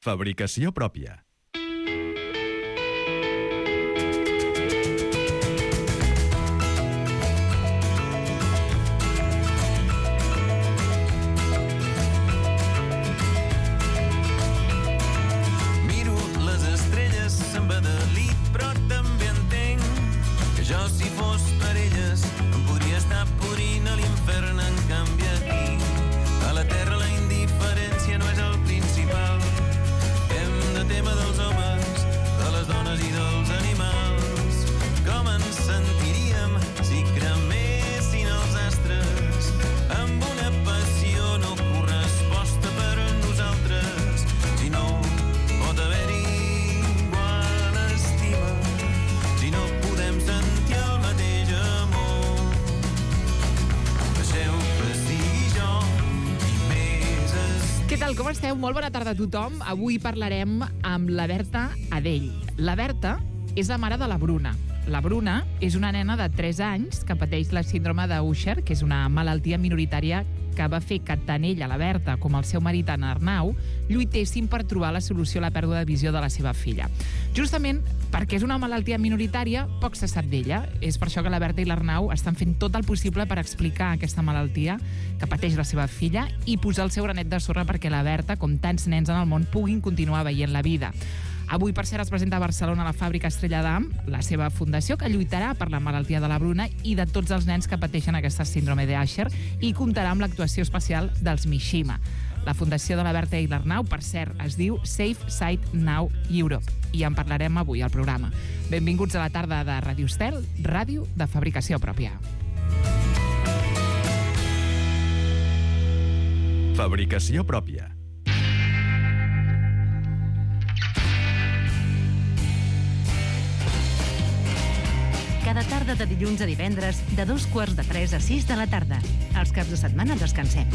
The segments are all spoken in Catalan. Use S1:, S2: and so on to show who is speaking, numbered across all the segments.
S1: Fabricació pròpia.
S2: Miro les estrelles, se'n va de lit, però també entenc que jo, si fos per elles, em podria estar podrint a l'infern. En canvi aquí, a la terra, la indiferència no és el principal. Hem de tema dels homes, de les dones i dels animals. Com ens sentiríem si cremessin els astres amb una passió no corresposta per nosaltres? Si no pot haver-hi igual estima, si no podem sentir el mateix amor, deixeu que sigui jo i més
S3: Què tal, com esteu? Molt bona tarda a tothom. Avui parlarem amb la Berta Adell. La Berta és la mare de la Bruna. La Bruna és una nena de 3 anys que pateix la síndrome de Usher, que és una malaltia minoritària que va fer que tant ella, la Berta, com el seu marit, en Arnau, lluitessin per trobar la solució a la pèrdua de visió de la seva filla. Justament perquè és una malaltia minoritària, poc se sap d'ella. És per això que la Berta i l'Arnau estan fent tot el possible per explicar aquesta malaltia que pateix la seva filla i posar el seu granet de sorra perquè la Berta, com tants nens en el món, puguin continuar veient la vida. Avui, per cert, es presenta a Barcelona la Fàbrica Estrella d'Am, la seva fundació, que lluitarà per la malaltia de la Bruna i de tots els nens que pateixen aquesta síndrome d'Usher, i comptarà amb l'actuació especial dels Mishima. La fundació de la Berta i l'Arnau, per cert, es diu Safe Sight Now Europe, i en parlarem avui al programa. Benvinguts a la tarda de Radio Estel, ràdio de fabricació pròpia.
S1: Fabricació pròpia.
S4: Cada tarda de dilluns a divendres, de 2:45 a 6 de la tarda. Els caps de setmana descansem.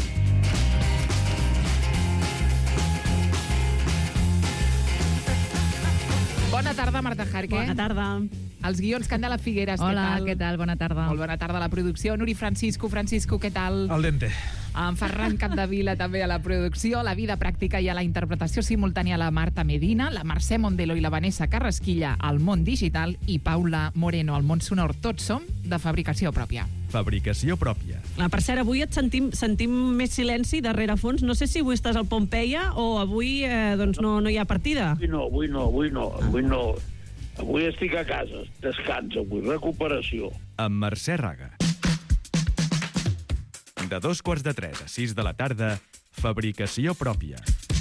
S3: Bona tarda, Marta Jarque.
S5: Bona tarda.
S3: Els guions Candela Figueres,
S5: Hola,
S3: què tal?
S5: Bona tarda.
S3: Molt bona tarda a la producció. Nuri Francisco, què tal?
S6: Al dente.
S3: En Ferran Capdevila també a la producció, la vida pràctica i a la interpretació simultània la Marta Medina, la Mercè Mondelo i la Vanessa Carrasquilla al món digital i Paula Moreno al món sonor. Tots som de fabricació pròpia.
S1: Fabricació pròpia.
S5: Per cert, avui et sentim més silenci darrere fons. No sé si avui estàs al Pompeia o avui no hi ha partida.
S7: Avui no. Avui estic a casa, descans, avui, recuperació.
S1: Amb Mercè Raga. De 2:45 a 6 de la tarda, Fabricació pròpia.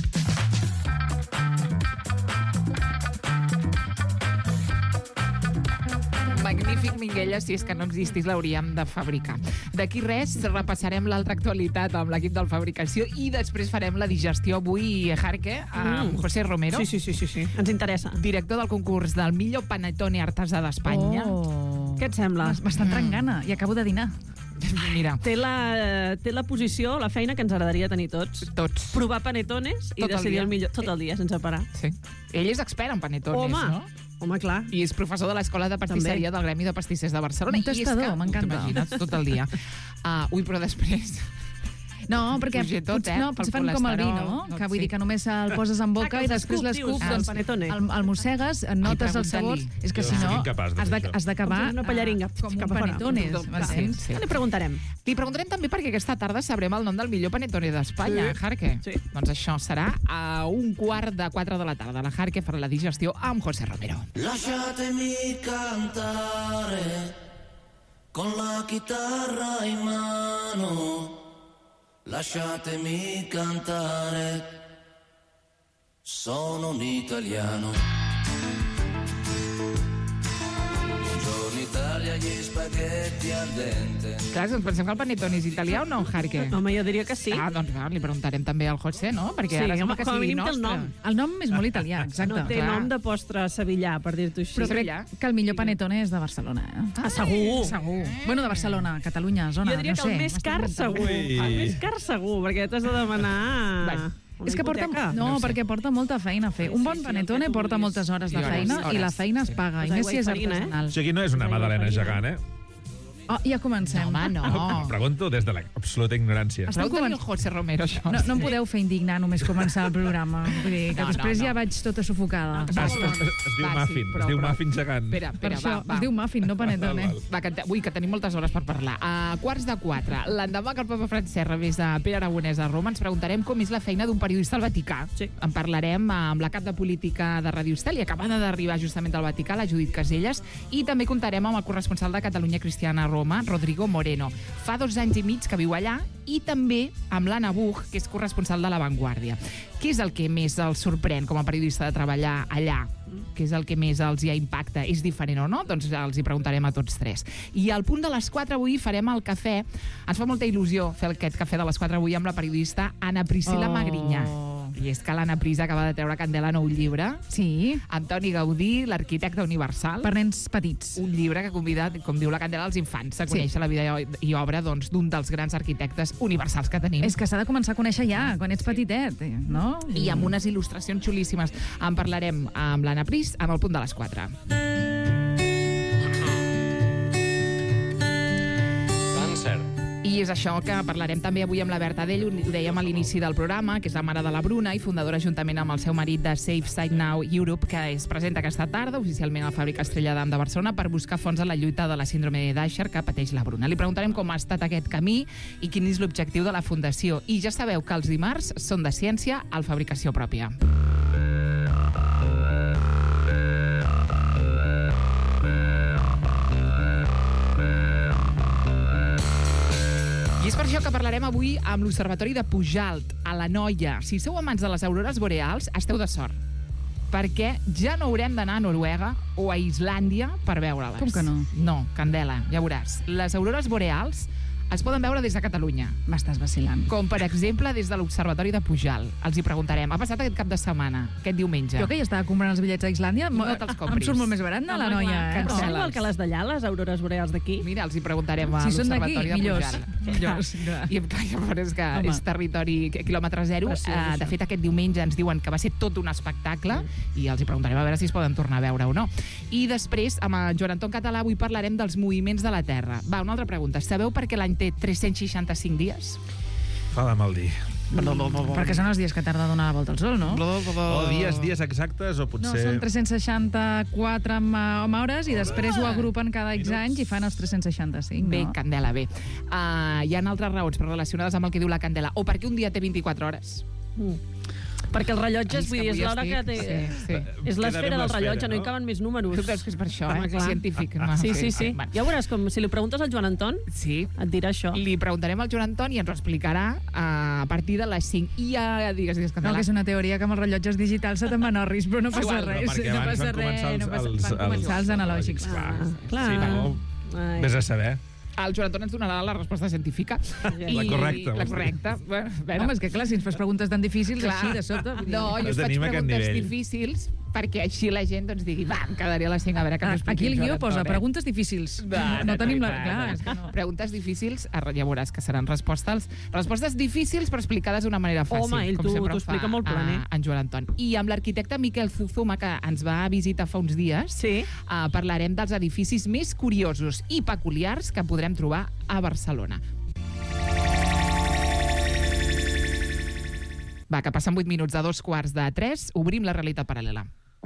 S3: Magnífic, Minguella, si és que no existís l'hauríem de fabricar. D'aquí res, repassarem l'altra actualitat amb l'equip del Fabricació i després farem la digestió avui, Jarque, amb José Romero.
S5: Sí. Ens interessa.
S3: Director del concurs del millor panettone artesà d'Espanya.
S5: Oh. Què et sembla?
S8: M'està entrant gana i acabo de dinar.
S3: Mira.
S5: Té la posició, la feina que ens agradaria tenir tots. Provar panetones i
S3: Tot el
S5: decidir
S3: dia.
S5: el millor. Tot el dia, sense parar.
S3: Sí. Ell és expert en panetones, no?
S5: Home, clar.
S3: I és professor de l'Escola de Pastisseria del Gremi de Pastissers de Barcelona.
S8: Un tastador,
S3: I és que,
S8: m'encanta.
S3: t'imagines, tot el dia. Però després...
S8: No, perquè
S3: Fugia tot,
S8: potser fan com el vi, no? Que vull dir que només el poses en boca i després l'escup,
S5: el panetone.
S8: el mossegues, notes els sabors. És que si no, has d'acabar
S5: una pallaringa
S8: com un
S5: cap a fora.
S8: panetones.
S3: Sí.
S5: Li preguntarem.
S3: Li preguntarem també perquè aquesta tarda sabrem el nom del millor panetone d'Espanya, Jarque.
S5: Sí.
S3: Doncs això serà a 3:15 de la tarda. La Jarque farà la digestió amb José Romero.
S2: Lasciatemi cantare con la chitarra in mano. Lasciatemi cantare, sono un italiano. Buongiorno Italia, gli spaghetti al dente.
S3: Clar, ens pensem que el panetone és italià o no, Jarque?
S5: Home, jo diria que sí.
S3: Doncs clar, li preguntarem també al José, no? Perquè
S5: Sí,
S3: ara sembla
S5: home,
S3: que
S5: com a
S3: sigui
S5: mínim té el
S3: nostre.
S5: nom.
S8: El nom és molt italià, exacte.
S5: No té
S3: clar.
S5: nom de postre sevillà, per dir-t'ho així.
S8: Però crec que el millor panetone és de Barcelona.
S5: Segur.
S3: Segur.
S8: Bueno, de Barcelona, Catalunya, zona,
S5: Jo diria que el més car segur. El més car segur, perquè t'has de demanar...
S3: Bueno,
S8: És que porta,
S5: hipoteca.
S8: perquè porta molta feina a fer. Un bon panetone porta moltes hores de feina i la feina es paga, i més si és artesanal.
S6: O sigui, no és una magdalena gegant, eh?
S8: Oh, ja comencem.
S3: Home, no.
S6: Pregunto des de l'absoluta ignorància.
S3: Pregunta-li al José Romero, això.
S8: No em podeu fer indignar només començar el programa. Vull dir que després ja vaig tota sufocada.
S6: Es diu muffin, es diu muffin gegant.
S3: Espera,
S8: va. Es diu muffin, no panetone.
S3: Va, que tenim moltes hores per parlar. A 3:15, l'endemà que el papa Francesc rebés a Pere Aragonès a Roma, ens preguntarem com és la feina d'un periodista al Vaticà.
S5: Sí.
S3: En parlarem amb la cap de política de Radio Estel i acabada d'arribar justament del Vaticà, la Judit Caselles, i també comptarem amb el corresponsal de Catalunya Cristiana a Roma, Rodrigo Moreno. Fa 2 anys i mig que viu allà, i també amb l'Anna Buch, que és corresponsal de La Vanguardia. Què és el que més els sorprèn com a periodista de treballar allà? Què és el que més els hi impacta? És diferent o no? Doncs els hi preguntarem a tots 3. I al punt de les 4 avui farem el cafè. Ens fa molta il·lusió fer aquest cafè de les 4 avui amb la periodista Anna Priscila Magrinyà. I és que l'Anna Pris acaba de treure candela nou llibre.
S8: Sí.
S3: Antoni Gaudí, l'arquitecte universal.
S8: Per nens petits.
S3: Un llibre que convida, com diu la candela, als infants a conèixer la vida i obra d'un dels grans arquitectes universals que tenim.
S8: És que s'ha de començar a conèixer ja, quan ets petitet, no?
S3: I amb unes il·lustracions xulíssimes. En parlarem amb l'Anna Pris en el punt de les 4. I és això que parlarem també avui amb la Berta Adell, ho dèiem a l'inici del programa, que és la mare de la Bruna i fundadora juntament amb el seu marit de Safe Side Now Europe, que es presenta aquesta tarda oficialment a la Fàbrica Estrella d'Am de Barcelona per buscar fons en la lluita de la síndrome de Usher que pateix la Bruna. Li preguntarem com ha estat aquest camí i quin és l'objectiu de la fundació. I ja sabeu que els dimarts són de ciència al Fabricació Pròpia. I és per això que parlarem avui amb l'Observatori de Pujalt, a l'Anoia. Si sou amants de les aurores boreals, esteu de sort, perquè ja no haurem d'anar a Noruega o a Islàndia per veure-les.
S8: Com que no?
S3: No, candela, ja veuràs. Les aurores boreals es poden veure des de Catalunya.
S8: M'estàs vacilant.
S3: Com, per exemple, des de l'Observatori de Pujalt. Els hi preguntarem. Ha passat aquest cap de setmana, aquest diumenge.
S8: Jo que ja estava comprant els bitllets a Islàndia,
S3: no te'ls compris.
S8: Em surt molt més barat anar a la Noia.
S5: No, igual que les d'allà, les aurores boreals d'aquí.
S3: Mira, els hi preguntarem a
S8: Si són d'aquí,
S3: l'Observatori de
S8: millors.
S3: Pujalt. I és que és territori quilòmetre zero. De fet, aquest diumenge ens diuen que va ser tot un espectacle i els hi preguntarem a veure si es poden tornar a veure o no. I després, amb en Joan Anton Català, avui parlarem dels moviments de la Terra. Va, una altra pregunta. Sabeu per què l'any té 365 dies?
S6: Fa de mal dir.
S8: Perquè són els dies que tarda a donar la volta al sol, no?
S6: O dies exactes, o potser...
S8: No, són 364 hores i després ho agrupen cada X anys i fan els 365, no?
S3: Bé, Candela, bé. Hi ha altres raons relacionades amb el que diu la Candela. O perquè un dia té 24 hores.
S5: Perquè els rellotges, vull dir, és l'hora que té...
S3: Sí.
S5: És l'esfera del rellotge, no hi caben més números.
S3: Tu creus que és per això, científic.
S5: Sí. Ja veuràs com, si li preguntes al Joan Anton, et dirà això.
S3: Li preguntarem al Joan Anton i ens ho explicarà a partir de les 5. I ja digues, Candela.
S8: No, que és una teoria que amb els rellotges digitals se te'n van orris, però no passa res.
S6: No passa res.
S8: Van començar els analògics.
S5: Clar.
S6: Vés a saber.
S3: El Joan Anton ens donarà la resposta científica.
S6: La correcta.
S3: La correcta.
S8: Home, és que clar, si ens fas preguntes tan difícils, així de sota...
S3: No, jo us faig preguntes difícils perquè així la gent doncs digui, va, em quedaria a les 5 a veure què m'expliqui.
S8: Aquí el guió posa preguntes difícils. No tenim la... Clar, és que no.
S3: Preguntes difícils, ja veuràs que seran respostes difícils però explicades d'una manera fàcil.
S5: Home, ell t'ho explica molt planer.
S3: En Joan Anton. I amb l'arquitecte Miquel Zuzuma, que ens va visitar fa uns dies, parlarem dels edificis més curiosos i peculiars que podrem trobar a Barcelona. Va, que passen 8 minuts de 2:15, obrim la realitat paral·lela.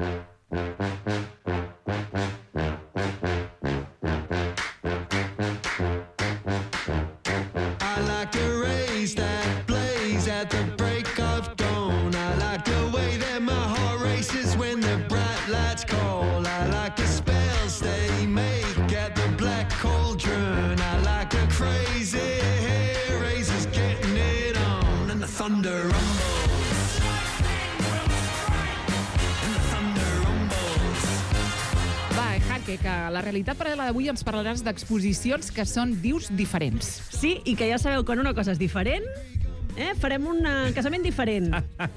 S2: I like to raise that blaze at the break of dawn. I like the way that my heart races when the bright lights call. I like the spells they make at the black cauldron. I like the crazy hair raisers getting it on and the thunder rumbles.
S3: Que la realitat paral·lela d'avui ens parlaràs d'exposicions que són, dius, diferents.
S5: Sí, i que ja sabeu quan una cosa és diferent, farem un casament diferent.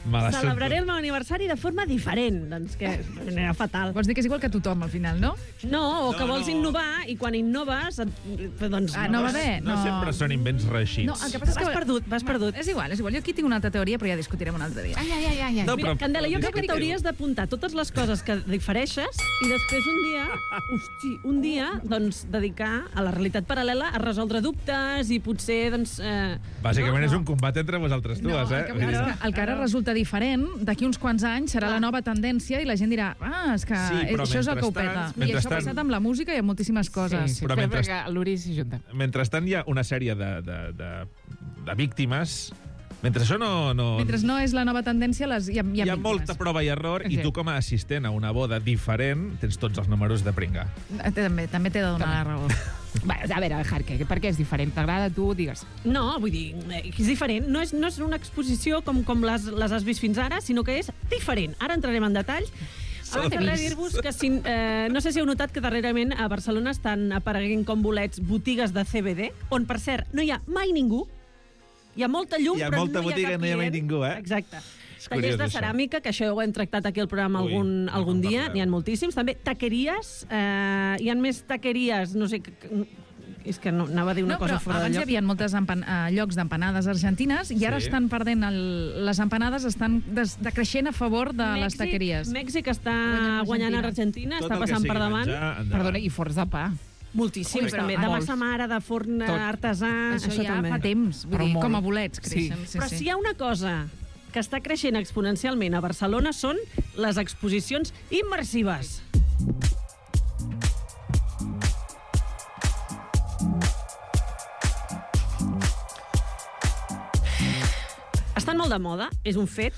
S5: Celebraré el meu aniversari de forma diferent. Doncs que era fatal.
S8: Vols dir que és igual que tothom, al final, no?
S5: No, o que vols innovar, i quan innoves, doncs...
S8: No va bé.
S6: No sempre són invents reeixits.
S8: No, el que passa és que...
S5: Vas perdut.
S8: És igual. Jo aquí tinc una altra teoria, però ja discutirem un altre dia.
S3: Ai.
S6: No,
S5: Mira,
S6: però-
S5: Candela, jo
S6: però
S5: crec que t'hauries d'apuntar totes les coses que difereixes i després un dia, doncs, dedicar a la realitat paral·lela a resoldre dubtes i potser, doncs...
S6: Bàsicament és un combat entre vosaltres dues,
S8: el que passa és que el que ara resulta diferent, d'aquí uns quants anys serà la nova tendència i la gent dirà és que
S6: Sí, però
S8: això és el que ho peta. I això ha passat amb la música i amb moltíssimes coses.
S3: Sí,
S6: Però mentre-
S3: perquè l'Uri s'hi junta.
S6: Mentrestant hi ha una sèrie de víctimes. Mentre això no...
S8: Mentre no és la nova tendència, hi ha
S6: Hi ha
S8: víctimes.
S6: molta prova i error, i
S3: Sí.
S6: tu com a assistent a una boda diferent tens tots els números de pringar.
S8: També t'he de donar la raó.
S3: Va, a veure, Jarque, per què és diferent? T'agrada, tu, digues.
S5: No, vull dir, és diferent. No és una exposició com les has vist fins ara, sinó que és diferent. Ara entrarem en detall. Abans de res, dir-vos que no sé si heu notat que darrerament a Barcelona estan apareguent com bolets botigues de CBD, on, per cert, no hi ha mai ningú. Hi ha molta llum,
S6: Hi ha
S5: però
S6: molta
S5: no hi ha
S6: botiga i
S5: cap
S6: no hi ha mai
S5: client.
S6: ningú,
S5: Exacte.
S6: És
S5: Tallers
S6: curiós,
S5: de
S6: això.
S5: ceràmica, que això ho hem tractat aquí al programa
S6: Ui,
S5: algun
S6: no
S5: dia,
S6: parleu.
S5: n'hi ha moltíssims. També taqueries, hi ha més taqueries, no sé... És que no, anava a dir una cosa
S8: però
S5: fora de
S8: abans hi
S5: lloc.
S8: havia moltes llocs d'empanades argentines i ara
S6: Sí.
S8: estan perdent... Les empanades estan decreixent a favor de les taqueries.
S5: Mèxic està
S8: Guanyant
S5: guanyant
S8: Argentina.
S5: Argentina,
S6: Tot
S5: està
S6: el que
S5: passant
S6: sigui
S5: per davant.
S6: menjar, endavant.
S3: Perdona, i forns de pa.
S5: Moltíssims,
S3: Correcte.
S5: també. De
S3: Molts.
S5: massa mare, de forn
S3: Tot.
S5: artesà,
S8: Això ja
S5: també.
S8: fa temps, vull
S3: Però
S8: dir,
S3: molt.
S8: com a bolets
S3: Sí.
S8: creixen. Sí,
S5: Però si hi ha una cosa que està creixent exponencialment a Barcelona són les exposicions immersives. Estan molt de moda, és un fet.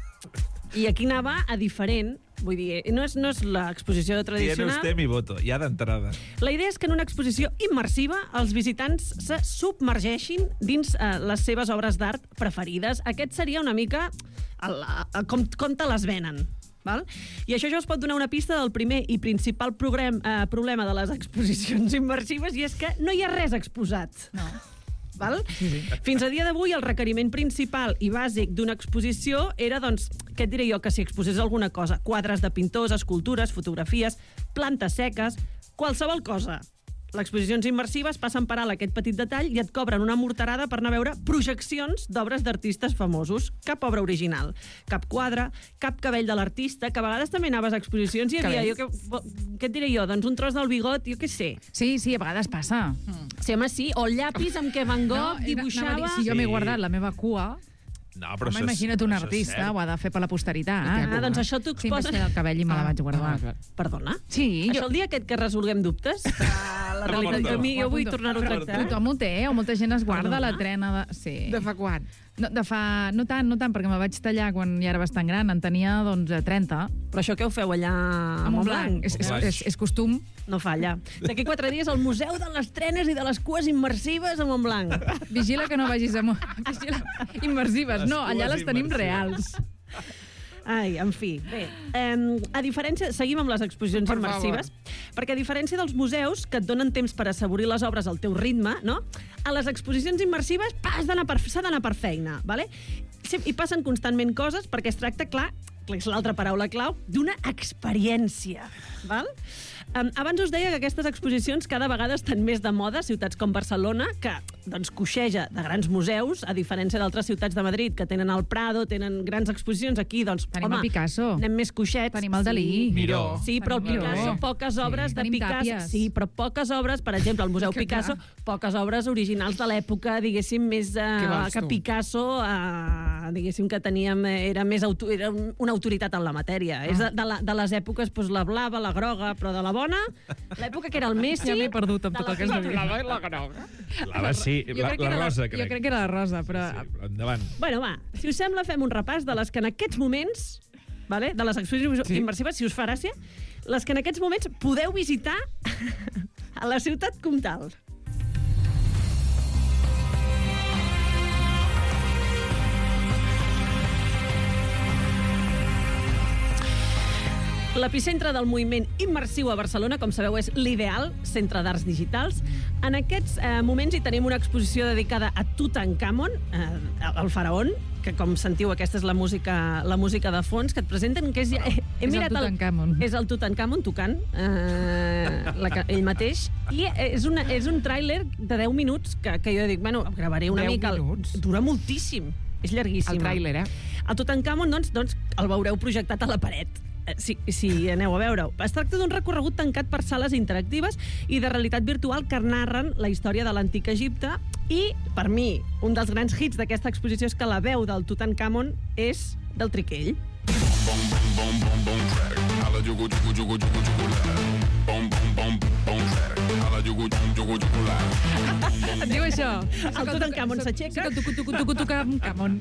S5: I aquí anava a diferent. Vull dir, no és l'exposició
S6: Dient
S5: tradicional.
S6: usted mi voto, ja d'entrada.
S5: La idea és que en una exposició immersiva els visitants se submergeixin dins les seves obres d'art preferides. Aquest seria una mica com te les venen. Val? I això ja us pot donar una pista del primer i principal problema de les exposicions immersives, i és que no hi ha res exposat.
S8: No.
S5: Val? Fins a dia d'avui, el requeriment principal i bàsic d'una exposició era, doncs, què et diré jo, que s'hi exposés alguna cosa. Quadres de pintors, escultures, fotografies, plantes seques, qualsevol cosa. Les exposicions immersives passen per alt aquest petit detall i et cobren una morterada per anar a veure projeccions d'obres d'artistes famosos. Cap obra original, cap quadre, cap cabell de l'artista, que a vegades també anaves a exposicions i hi havia, què et diré jo, doncs un tros del bigot, jo què sé.
S8: Sí, a vegades passa.
S5: Sí, home, sí, o el llapis amb què Van Gogh dibuixava...
S8: Si jo m'he
S6: Sí.
S8: guardat la meva cua,
S6: No, però
S8: home, imagina't un artista, ho ha de fer per la posteritat.
S5: doncs això t'ho
S8: Sí,
S5: exposes...
S8: el cabell i me la vaig guardar.
S5: Perdona?
S8: Sí,
S5: Això el dia aquest que resolguem dubtes, la realitat de mi, jo vull tornar-ho a tractar.
S8: Tothom ho té, o molta gent es guarda
S5: Perdona?
S8: la trena de... Sí.
S3: De fa quan?
S8: No, no tant, perquè me vaig tallar quan ja era bastant gran, en tenia, doncs, 30,
S5: Però això què ho feu allà
S8: a Montblanc. És costum.
S5: No falla. D'aquí 4 dies al Museu de les Trenes i de les Cues Immersives a Montblanc.
S8: Vigila que no vagis a... Vigila. Immersives,
S6: Les
S8: no, allà
S6: cues
S8: les tenim
S6: immersives.
S8: reals.
S5: Ai, en fi. Bé, a diferència... Seguim amb les exposicions
S3: Per
S5: immersives. Perquè a diferència dels museus, que et donen temps per assaborir les obres al teu ritme, no? A les exposicions immersives s'ha d'anar per feina, ¿vale? I passen constantment coses perquè es tracta, clar, que és l'altra paraula clau, d'una experiència, val? Abans us deia que aquestes exposicions cada vegada estan més de moda a ciutats com Barcelona, que doncs, coixeja de grans museus, a diferència d'altres ciutats de Madrid, que tenen el Prado, tenen grans exposicions. Aquí, doncs,
S8: Tenim el Picasso.
S5: anem més coixets.
S8: Tenim el Dalí.
S6: Miró.
S5: Sí, però el
S8: Tenim Miró.
S5: Picasso, poques obres de
S8: Tenim
S5: Picasso.
S8: Tàpies.
S5: Sí, però poques obres, per exemple, al Museu
S8: Que
S5: Picasso,
S8: clar.
S5: poques obres originals de l'època, diguéssim, més
S3: vols
S5: que
S3: tu?
S5: Picasso, diguéssim que teníem, era una autoritat en la matèria. És de les èpoques, doncs, la blava, la groga, però de la bona, l'època que era el Messi...
S8: Ja m'he perdut amb
S5: de
S8: tot el que has dit.
S3: La i la groga.
S6: La sí, la rosa, crec.
S8: Jo crec que era la rosa, però...
S6: Sí, però endavant.
S5: Bueno, va, si us sembla, fem un repàs de les que en aquests moments, vale, de les exposicions immersives, si us fa gràcia, les que en aquests moments podeu visitar a la ciutat comtal. L'epicentre del moviment immersiu a Barcelona, com sabeu, és l'Ideal, Centre d'Arts Digitals. En aquests moments hi tenim una exposició dedicada a Tutankamon, el faraón, que com sentiu aquesta és la música de fons que et presenten, que és...
S8: És el Tutankamon.
S5: És el Tutankamon tocant, ell mateix, i és un tràiler de 10 minuts que jo dic, bueno, gravaré una mica.
S3: 10 minuts?
S5: Dura moltíssim, és llarguíssim.
S3: El tràiler,
S5: El Tutankamon, doncs, el veureu projectat a la paret. Si aneu a veure-ho. Es tracta d'un recorregut tancat per sales interactives i de realitat virtual que narren la història de l'antic Egipte i, per mi, un dels grans hits d'aquesta exposició és que la veu del Tutankamon és del Triquell.
S8: Et diu això.
S5: El Tutankamon s'aixeca.
S8: Tutankamon.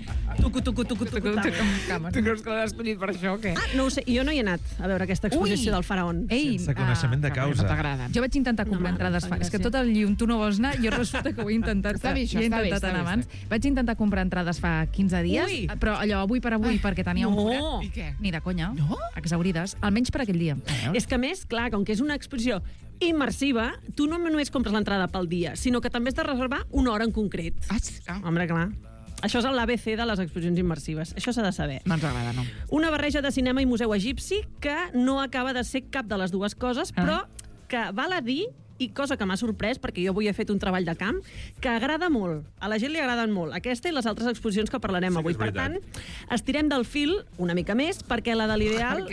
S3: Tu creus que l'has escollit per això o què?
S5: No ho sé, jo no hi he anat a veure aquesta exposició del faraón.
S8: Ei,
S6: Sense coneixement de causa.
S3: No t'agrada.
S8: jo vaig intentar comprar entrades fa... És que tot el llum tu no vols anar, jo resulta que ho he intentat.
S3: Està bé, això,
S8: he
S3: està bé,
S8: intentat
S3: està
S8: anar
S3: bé,
S8: abans. Vaig intentar comprar entrades fa 15 dies,
S5: Ui!
S8: però allò avui per avui, perquè tenia un forat.
S5: No!
S3: I què?
S8: Ni de conya.
S3: No?
S8: Exaurides. Almenys per aquell dia.
S5: És que, a més, clar, com que és una exposició immersiva, tu no només compres l'entrada pel dia, sinó que també has de reservar una hora en concret. Home, clar. Això és l'ABC de les exposicions immersives. Això s'ha de saber.
S3: No ens agrada, no.
S5: Una barreja de cinema i museu egipci que no acaba de ser cap de les dues coses, però que val a dir, i cosa que m'ha sorprès, perquè jo avui he fet un treball de camp, que agrada molt. A la gent li agraden molt. Aquesta i les altres exposicions que parlarem avui. Per tant, estirem del fil una mica més, perquè la de l'Ideal...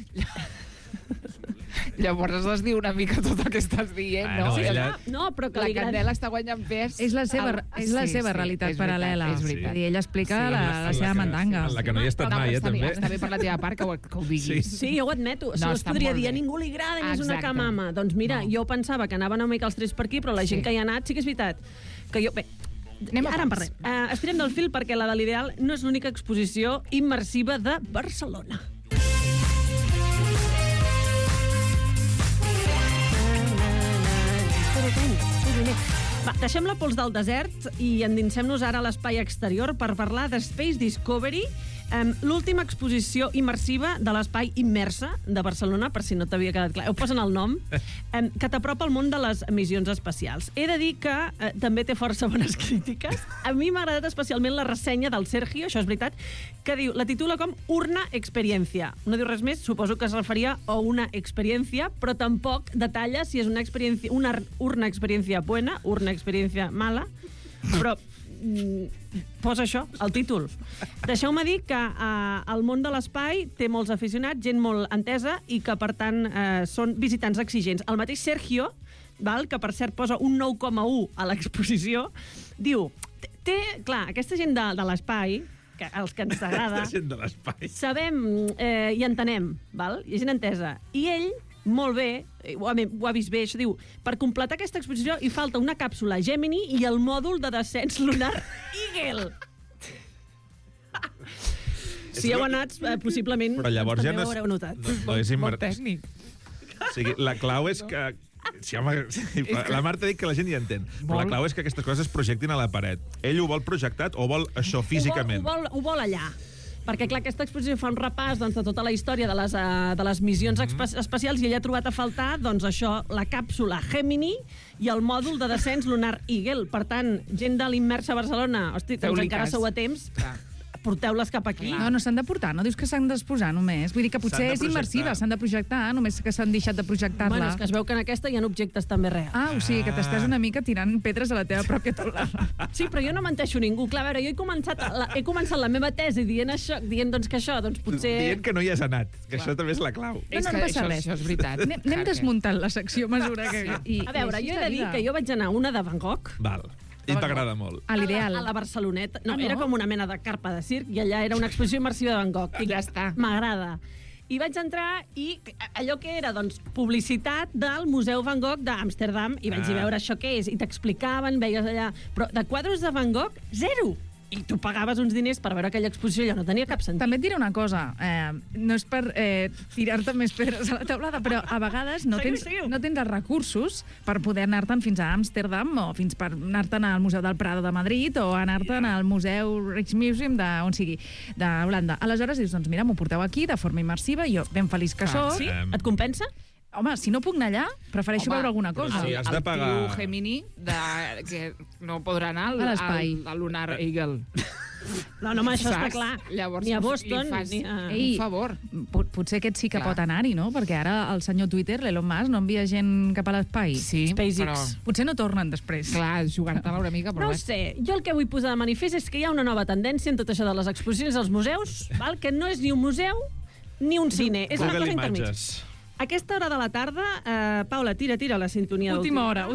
S3: Llavors has de dir una mica tot el que estàs dient, no?
S6: no, ella...
S5: No, però que
S3: La
S5: li agrada...
S3: Candela està guanyant pes.
S8: És la seva realitat
S3: és
S8: paral·lela.
S3: veritat, és veritat.
S8: És dir, ella explica la seva mandanga.
S6: En la que no hi he estat
S3: No,
S6: mai,
S3: està bé,
S6: també.
S3: està bé per la teva part que ho diguis.
S5: Sí, jo ho admeto.
S3: No,
S5: No es
S3: està
S5: podria
S3: molt
S5: dir, a
S3: bé.
S5: ningú li agrada, ni és una
S3: Exacte.
S5: camama. Doncs mira, jo pensava que anaven una mica els tres per aquí, però la gent
S3: Sí.
S5: que hi ha anat sí que és veritat. Que jo... Bé,
S3: Anem a
S5: ara en
S3: pams.
S5: parlem. Estirem del fil perquè la de l'Ideal no és l'única exposició immersiva de Barcelona. Va, deixem la pols del desert i endinsem-nos ara a l'espai exterior per parlar de Space Discovery, l'última exposició immersiva de l'espai Immersa de Barcelona, per si no t'havia quedat clar. Ho posen el nom, que t'apropa al món de les missions espacials. He de dir que també té força bones crítiques. A mi m'ha agradat especialment la ressenya del Sergio, això és veritat, que diu, la titula com Urna Experiencia. No diu res més, suposo que es referia a una experiència, però tampoc detalla si és una urna experiencia buena, urna experiencia mala, però posa això, el títol. Deixeu-me dir que el món de l'espai té molts aficionats, gent molt entesa i que, per tant, són visitants exigents. El mateix Sergio, que per cert posa un 9,1 a l'exposició, diu, clar, aquesta gent de l'espai, els que ens agrada,
S6: Aquesta gent de l'espai.
S5: sabem i entenem, hi ha gent entesa. I ell, molt bé, ho ha vist bé, això diu, per completar aquesta exposició hi falta una càpsula Gemini i el mòdul de descens lunar Eagle. Si heu anat, possiblement
S6: Però llavors ja
S5: també
S6: no
S5: ho haureu notat.
S6: No és
S3: Molt tècnic.
S6: O sigui, la clau és que... Sí, home, la Marta ha dit que la gent hi entén. Però la clau és que aquestes coses es projectin a la paret. Ell ho vol projectat o vol això físicament?
S5: Ho vol allà. Perquè, clar, aquesta exposició fa un repàs de tota la història de les missions espacials i ell ha trobat a faltar, això, la càpsula Gemini i el mòdul de descens lunar Eagle. Per tant, gent de l'Immersa a Barcelona, hosti, doncs encara sou a temps, porteu-les cap aquí.
S8: No s'han de portar, no dius que s'han d'exposar només. Vull dir que potser és immersiva, s'han de projectar, només que s'han deixat de projectar-la.
S5: Bueno, és que es veu que en aquesta hi ha objectes també reals.
S8: O sigui, que t'estàs una mica tirant pedres a la teva pròpia teulada.
S5: Sí, però jo no menteixo ningú. Clar, a veure, jo he començat la meva tesi dient que això, potser...
S6: Dient que no hi has anat, que això també és la clau.
S8: No passa res.
S3: Això és veritat.
S8: Anem desmuntant la secció a mesura que...
S5: A veure, jo he de dir que jo vaig anar a una de Van Gogh.
S6: Val. I t'agrada molt.
S8: A l'Ideal.
S5: A la Barceloneta. No, era com una mena de carpa de circ i allà era una exposició immersiva de Van Gogh.
S3: Ja està.
S5: M'agrada. I vaig entrar i allò que era, publicitat del Museu Van Gogh d'Amsterdam i vaig dir veure això què és. I t'explicaven, veies allà... Però de quadres de Van Gogh, zero. I tu pagaves uns diners per veure aquella exposició, allò no tenia cap sentit.
S8: També et diré una cosa, no és per tirar-te més pedres a la teulada, però a vegades no tens els recursos per poder anar-te'n fins a Amsterdam o fins per anar-te'n al Museu del Prado de Madrid o anar-te'n al Museu Rijksmuseum d'on sigui, d'Holanda. Aleshores dius, doncs mira, m'ho porteu aquí de forma immersiva, jo ben feliç que soc.
S5: Sí? Et compensa?
S8: Home, si no puc anar allà, prefereixo veure alguna cosa.
S6: Sí, has de pagar...
S3: El tio Gemini, que no podrà anar
S8: a l'espai.
S3: al Lunar Eagle.
S5: No, home, això està clar.
S3: Llavors,
S5: ni a Boston, ni a...
S3: Un favor.
S8: Potser aquest sí que pot anar-hi, no? Perquè ara el senyor Twitter, l'Elon Musk, no envia gent cap a l'espai.
S3: Sí,
S5: SpaceX.
S3: però...
S8: Potser no tornen després.
S3: Clar, jugant-te-la una mica, però...
S5: No ho sé. Jo el que vull posar de manifest és que hi ha una nova tendència en tot això de les exposicions als museus, val? Que no és ni un museu ni un cine. És una cosa intermig.
S6: Imatges.
S5: A aquesta hora de la tarda, Paula, tira la sintonia
S8: Última hora.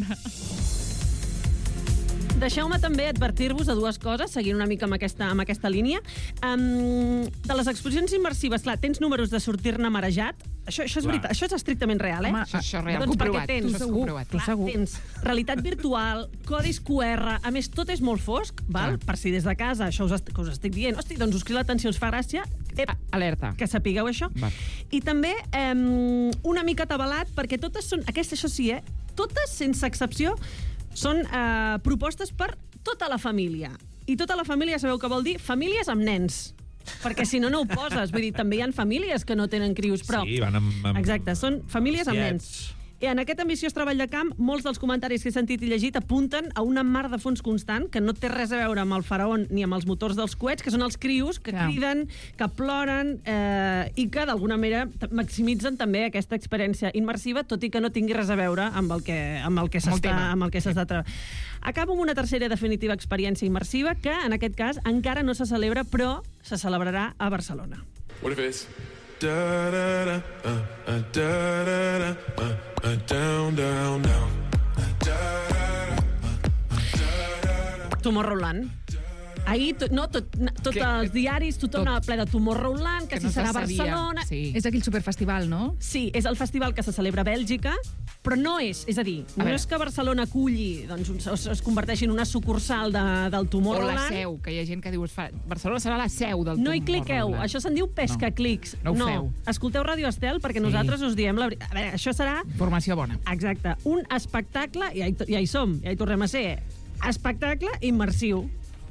S5: Deixeu-me també advertir-vos de dues coses, seguint una mica amb aquesta línia. De les exposicions immersives, clar, tens números de sortir-ne marejat. Això és veritat, això és estrictament real, eh?
S3: Home, això és real,
S5: doncs
S3: comprovat.
S5: Perquè tens,
S3: Tu comprovat.
S5: tens realitat virtual, codis QR, a més, tot és molt fosc, val? Per si des de casa, això que us estic dient, hosti, doncs us crida l'atenció, us fa gràcia,
S3: alerta.
S5: Que sapigueu això.
S3: Va.
S5: I també una mica atabalat, perquè totes són, aquestes això sí, totes, sense excepció, són propostes per tota la família. I tota la família, sabeu què vol dir? Famílies amb nens. Perquè si no, no ho poses. Vull dir, també hi ha famílies que no tenen crios, però...
S6: Sí, van amb...
S5: Exacte, són famílies amb nens. I en aquest ambiciós treball de camp, molts dels comentaris que he sentit i llegit apunten a una mar de fons constant que no té res a veure amb el faraó ni amb els motors dels coets, que són els crios que criden, que ploren i que d'alguna manera maximitzen també aquesta experiència immersiva, tot i que no tingui res a veure amb el que s'està treballant. Acabo amb una tercera i definitiva experiència immersiva que, en aquest cas, encara no se celebra, però se celebrarà a Barcelona.
S9: What if it's da-da-da, da-da-da, down, down, down, da-da-da, da-da-da.
S5: Tomorrowland. Ahir, tots els diaris, tothom anava ple de Tomorrowland, que si serà a Barcelona...
S8: És aquell superfestival, no?
S5: Sí, és el festival que se celebra a Bèlgica, però no és a dir, no és que Barcelona aculli, doncs es converteixi en una sucursal del Tomorrowland.
S3: O la seu, que hi ha gent que diu Barcelona serà la seu del Tomorrowland.
S5: No hi cliqueu, això se'n diu pescaclics.
S3: No ho feu.
S5: Escolteu Radio Estel, perquè nosaltres us diem la veritat. A veure, això serà...
S3: Informació bona.
S5: Exacte, un espectacle, ja hi som, ja hi tornem a ser, espectacle immersiu.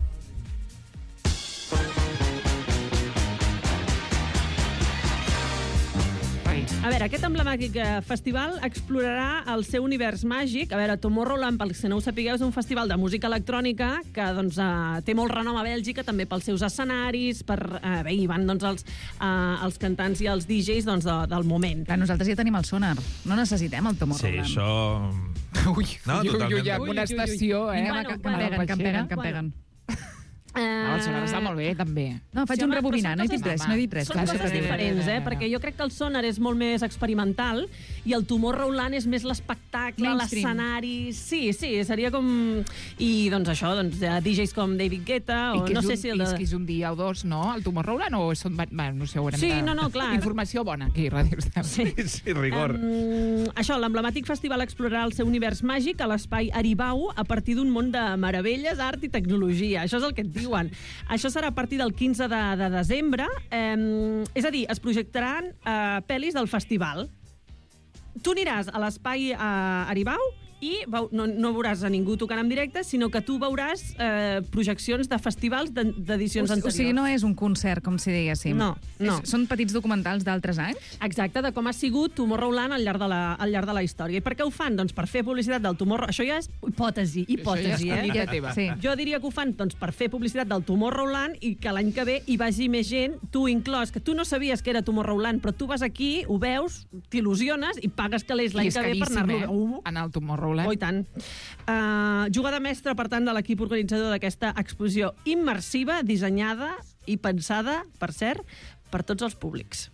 S5: A veure, aquest emblemàtic festival explorarà el seu univers màgic. A veure, Tomorrowland, pels que no ho sapigueu, és un festival de música electrònica que doncs, té molt renom a Bèlgica, també pels seus escenaris, hi van doncs, els cantants i els DJs doncs, del moment.
S8: Clar, nosaltres ja tenim el sonar, no necessitem el Tomorrowland.
S6: Sí, això...
S3: Ui, amb una estació,
S8: Que em peguen.
S3: El sonar està molt bé, també.
S8: No, faig un rebobinar, no he dit res.
S5: Són coses diferents, perquè jo crec que el sonar és molt més experimental i el Tomorrowland és més l'espectacle, l'escenari... Sí, seria com... I doncs això, DJs com David Guetta o no sé si...
S3: I que és un dia o dos, no? El Tomorrowland o són... No sé, haurem de...
S5: Sí, no, clar.
S3: Informació bona, aquí, Ràdio Estel.
S6: Sí, rigor.
S5: Això, l'emblemàtic festival explorarà el seu univers màgic a l'espai Aribau a partir d'un món de meravelles, art i tecnologia. Això és el que et diuen. Això serà a partir del 15 de desembre. És a dir, es projectaran pel·lis del festival. Tu aniràs a l'espai Aribau i no veuràs a ningú tocant en directe, sinó que tu veuràs projeccions de festivals d'edicions anteriors.
S8: O sigui, no és un concert, com si diguéssim.
S5: No.
S8: Són petits documentals d'altres anys?
S5: Exacte, de com ha sigut Tomorrowland al llarg de la història. I per què ho fan? Doncs per fer publicitat del Tomorrowland. Això ja és hipòtesi,
S3: teva.
S5: Sí. Jo diria que ho fan doncs, per fer publicitat del Tomorrowland i que l'any que ve hi vagi més gent, tu inclòs, que tu no sabies que era Tomorrowland, però tu vas aquí, ho veus, t'il·lusiones i pagues calés l'any que ve per anar-lo.
S3: Anar al Tomorrowland.
S5: Oh, i tant. Jugada mestra, per tant, de l'equip organitzador d'aquesta exposició immersiva, dissenyada i pensada, per cert, per tots els públics.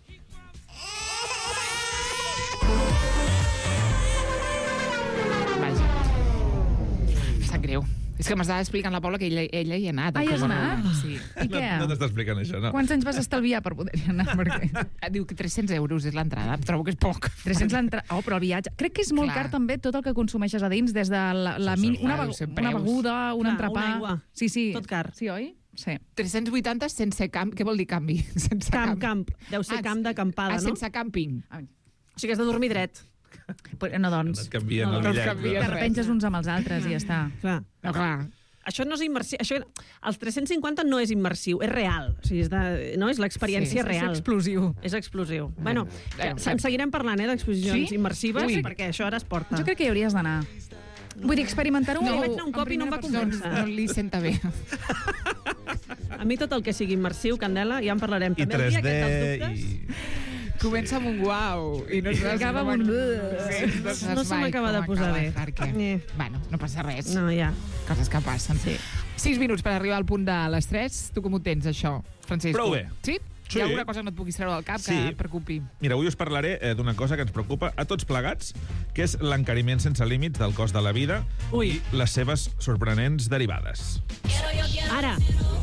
S3: Vaja. Sap greu. És que m'estava explicant la Paula que ella hi ha anat.
S8: Ah, hi has anat?
S3: Sí.
S8: I què?
S6: No t'està explicant això, no.
S8: Quants anys vas estalviar per poder-hi anar? Perquè...
S3: Diu que 300 euros és l'entrada. Trobo que és poc.
S8: 300 l'entrada... Oh, però el viatge... Crec que és molt car també tot el que consumeixes a dins, des de una beguda, un entrepà...
S5: Una aigua.
S8: Sí.
S5: Tot car.
S8: Sí, oi? Sí.
S3: 380 sense camp. Què vol dir canvi? Sense
S5: Camp. Deu ser camp d'acampada, no?
S3: Sense càmping.
S5: O sigui, has de dormir dret.
S8: No, doncs...
S6: Et canvien el bitllet.
S8: Carpenges uns amb els altres i ja està.
S5: Clar.
S3: No, clar.
S5: Això no és immersiu. Els 350 no és immersiu, és real. O sigui, és l'experiència real.
S8: És explosiu.
S5: És explosiu. Bueno, en seguirem parlant, d'exposicions immersives, perquè això ara es porta.
S8: Jo crec que hi hauries d'anar. Vull dir, experimentar-ho...
S5: No, vaig anar un cop i no em va convèncer.
S3: No li senta bé.
S5: A mi tot el que sigui immersiu, Candela, ja en parlarem.
S6: I
S5: també
S6: 3D,
S3: Comença amb un uau i no
S8: acaba amb un...
S5: No se m'acaba de posar bé.
S3: Bueno, no passa res.
S5: No, ja.
S3: Coses que passen.
S5: Sí.
S3: 6 minuts per arribar al punt de les 3. Tu com ho tens, això, Francesc?
S6: Prou bé.
S3: Sí?
S6: Sí.
S3: Hi ha alguna cosa que no et puguis treure del cap que et preocupi?
S6: Mira, avui us parlaré d'una cosa que ens preocupa a tots plegats, que és l'encariment sense límits del cost de la vida i les seves sorprenents derivades.
S5: Ara.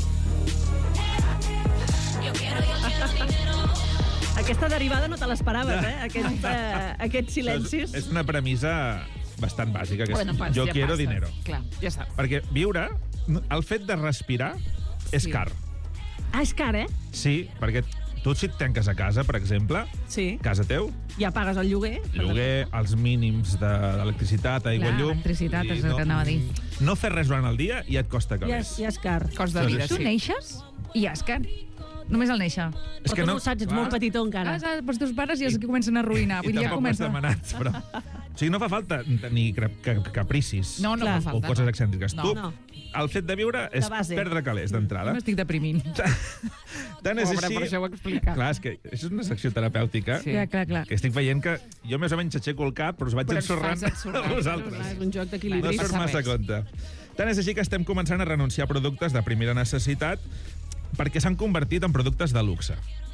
S5: Aquesta derivada no te l'esperaves, Aquests silencis.
S6: És una premissa bastant bàsica, que és
S3: Bueno,
S6: jo
S3: ja
S6: quiero
S3: passa.
S6: dinero.
S3: Clar, ja està.
S6: Perquè viure, el fet de respirar, és
S3: Sí.
S6: car.
S5: Ah, és car,
S6: Sí, perquè tu si et tanques a casa, per exemple,
S5: Sí.
S6: casa teu,
S5: Ja pagues el lloguer.
S6: lloguer, els mínims d'electricitat, aigua,
S8: Clar,
S6: llum...
S8: electricitat,
S6: i
S8: és el que anava a dir.
S6: No fer res durant el dia ja et costa
S5: Ja
S6: calés.
S5: és car.
S3: Cost de vida,
S8: Tu
S3: sí.
S8: neixes i ja és car. Només el néixer.
S6: És
S5: Però tu no ho saps, ets molt petitó encara.
S8: Els teus pares ja és que comencen a arruïnar.
S6: I
S8: Vull dir, ja
S6: tampoc m'has
S8: comença...
S6: demanat, però... O sigui, no fa falta tenir capricis
S3: No
S5: Clar.
S3: fa
S6: o
S3: falta.
S6: coses
S3: no.
S6: excèntriques.
S3: No.
S6: Tu,
S5: No.
S6: el fet de viure és
S5: De base.
S6: perdre calés d'entrada.
S8: M'estic deprimint.
S6: Tant és
S3: Pobre,
S6: així...
S3: per això ho explica.
S6: Clar, és que és una secció terapèutica
S3: Sí.
S8: Clar.
S6: que estic veient que jo més o menys aixeco el cap, però us vaig
S3: Però ens
S6: ensorrant
S3: fas ensorrar.
S6: a vosaltres.
S5: Clar, és un joc
S6: No
S5: d'equilibri.
S6: surt
S3: passa
S6: massa
S3: res.
S6: compte. Tant és així que estem començant a renunciar a productes de primera necessitat perquè s'han convertit en productes de luxe.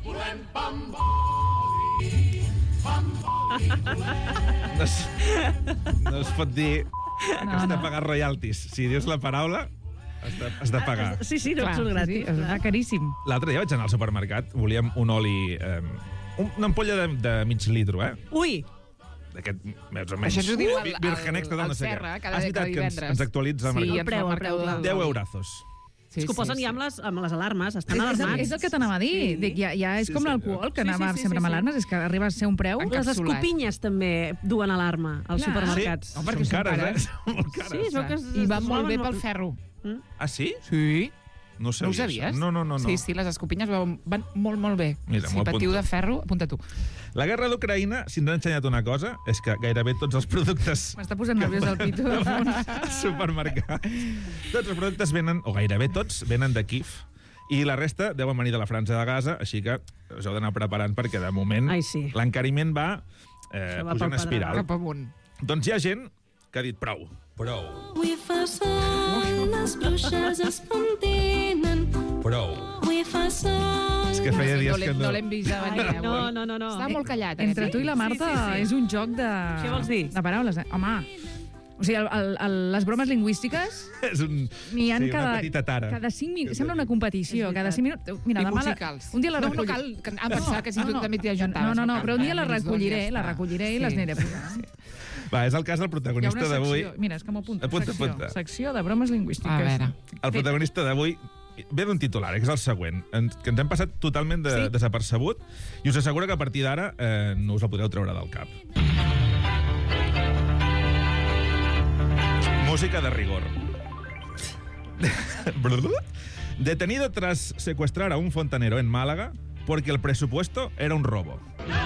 S6: No es pot dir que has de pagar royalties. Si dius la paraula, has de pagar.
S5: Sí, no
S3: Clar,
S5: et surt gratis.
S8: Va caríssim.
S6: L'altre dia vaig anar al supermercat, volíem un oli... una ampolla de mig litro,
S5: Ui!
S6: D'aquest, més o menys.
S3: Això ens ho diu
S6: Virgen extra del
S3: el
S6: no sé què.
S3: Serra, cada
S6: És veritat que
S3: divendres.
S6: ens actualitza el
S3: Sí,
S6: mercat.
S3: ens fa el preu del...
S6: 10 eurazos.
S3: Sí,
S5: És que ho posen ja amb les alarmes, estan
S8: És
S5: alarmats.
S8: el que t'anava a dir.
S5: Sí.
S8: Dic, ja és
S6: Sí,
S8: com
S6: senyor.
S8: l'alcohol, que
S5: Sí,
S8: anava
S5: sí,
S8: sempre amb
S5: sí.
S8: alarmes, és que arriba a ser un preu.
S5: Les
S3: encapsulat.
S5: escopinyes també duen alarma als
S8: Clar.
S5: supermercats.
S6: Sí,
S3: perquè
S6: són cares,
S3: cares.
S6: Són molt cares.
S5: Sí, es veu que
S3: I van molt bé pel ferro.
S6: Ah, sí?
S3: Sí.
S6: No ho sabia,
S3: No ho sabies?
S6: això. No.
S3: Sí, les escopinyes van molt bé.
S6: Mira,
S3: si
S6: m'ho
S3: patiu
S6: apunto.
S3: de ferro, apunta tu.
S6: La guerra d'Ucraïna, si ens ha ensenyat una cosa, és que gairebé tots els productes
S8: M'està posant nerviós el pito de fons.
S6: al supermercat, tots els productes venen, o gairebé tots, venen de Kiev. I la resta deuen venir de la Franja de Gaza, així que us heu d'anar preparant perquè, de moment,
S5: Ai, sí.
S6: l'encariment va
S5: Això va
S6: pujant
S5: pel
S6: espiral.
S3: Cap amunt.
S6: Doncs hi ha gent que ha dit prou. Prou.
S10: Avui fa sol, les bruixes es pentinen.
S6: Prou.
S10: Avui fa sol...
S6: És que feia dies que
S3: No l'hem vist a venir,
S5: Ai, no,
S3: avui.
S5: no, no, no.
S3: Està molt callat.
S8: Entre tu i la Marta és un joc de...
S5: Què vols dir?
S8: De paraules, Home, o sigui, les bromes lingüístiques
S6: És un...
S8: n'hi ha
S6: sí,
S8: cada...
S6: una petita tara.
S8: Cada 5 minuts. Sembla una competició. Cada 5 minuts... Mira,
S3: I
S8: demà
S3: musicals.
S8: un dia la
S3: No
S8: recolliré.
S3: cal pensar que si tu també t'hi ajuntaves.
S8: No, però un dia la
S3: cal.
S8: recolliré, i les aniré posant.
S6: Va, és el cas del
S8: Hi ha
S6: protagonista
S8: una
S6: d'avui.
S8: secció... Mira, és que m'ho apunto.
S6: Apunta.
S8: Secció de bromes lingüístiques.
S3: A veure.
S6: El protagonista d'avui ve d'un titular, que és el següent, que ens hem passat totalment desapercebut, i us asseguro que a partir d'ara no us el podreu treure del cap. Música de rigor. Detenido tras secuestrar a un fontanero en Málaga porque el presupuesto era un robo.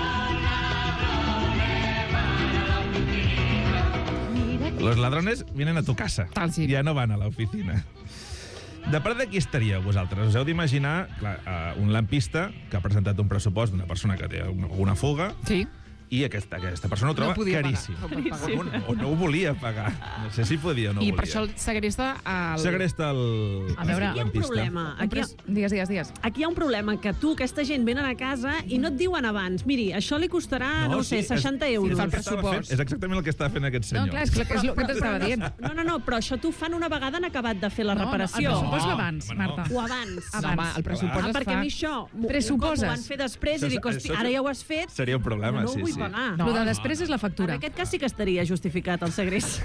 S6: Los ladrones vienen a tu casa.
S3: Tal, sí.
S6: Ja no van a l'oficina. De part de qui estaríeu vosaltres? Us heu d'imaginar un lampista que ha presentat un pressupost d'una persona que té alguna fuga
S3: Sí.
S6: I aquesta persona ho troba
S3: podia
S6: caríssim.
S3: pagar,
S6: O no ho volia pagar. No sé si podia o no ho
S3: I
S6: volia.
S3: per això el segresta el...
S6: Segresta el...
S5: A veure, aquí hi ha un
S6: lampista.
S5: problema.
S8: Digues.
S5: Aquí hi ha un problema, que tu, aquesta gent, venen a casa i no et diuen abans, miri, això li costarà, no ho sé, 60 euros.
S6: És exactament el que estava fent aquest senyor.
S8: No, clar, és el que t'estava dient.
S5: No, però això t'ho fan una vegada han acabat de fer la reparació.
S8: El pressupost va abans, Marta.
S5: O abans.
S3: Home, el pressupost es
S5: perquè
S3: fa...
S5: a mi això
S8: Pressuposes.
S5: ho van fer després i dic, hosti, ara ja ho has fet.
S6: Seria un problema,
S5: no ho vull pagar.
S8: Lo de després és la factura.
S5: En aquest cas sí que estaria justificat el segrest.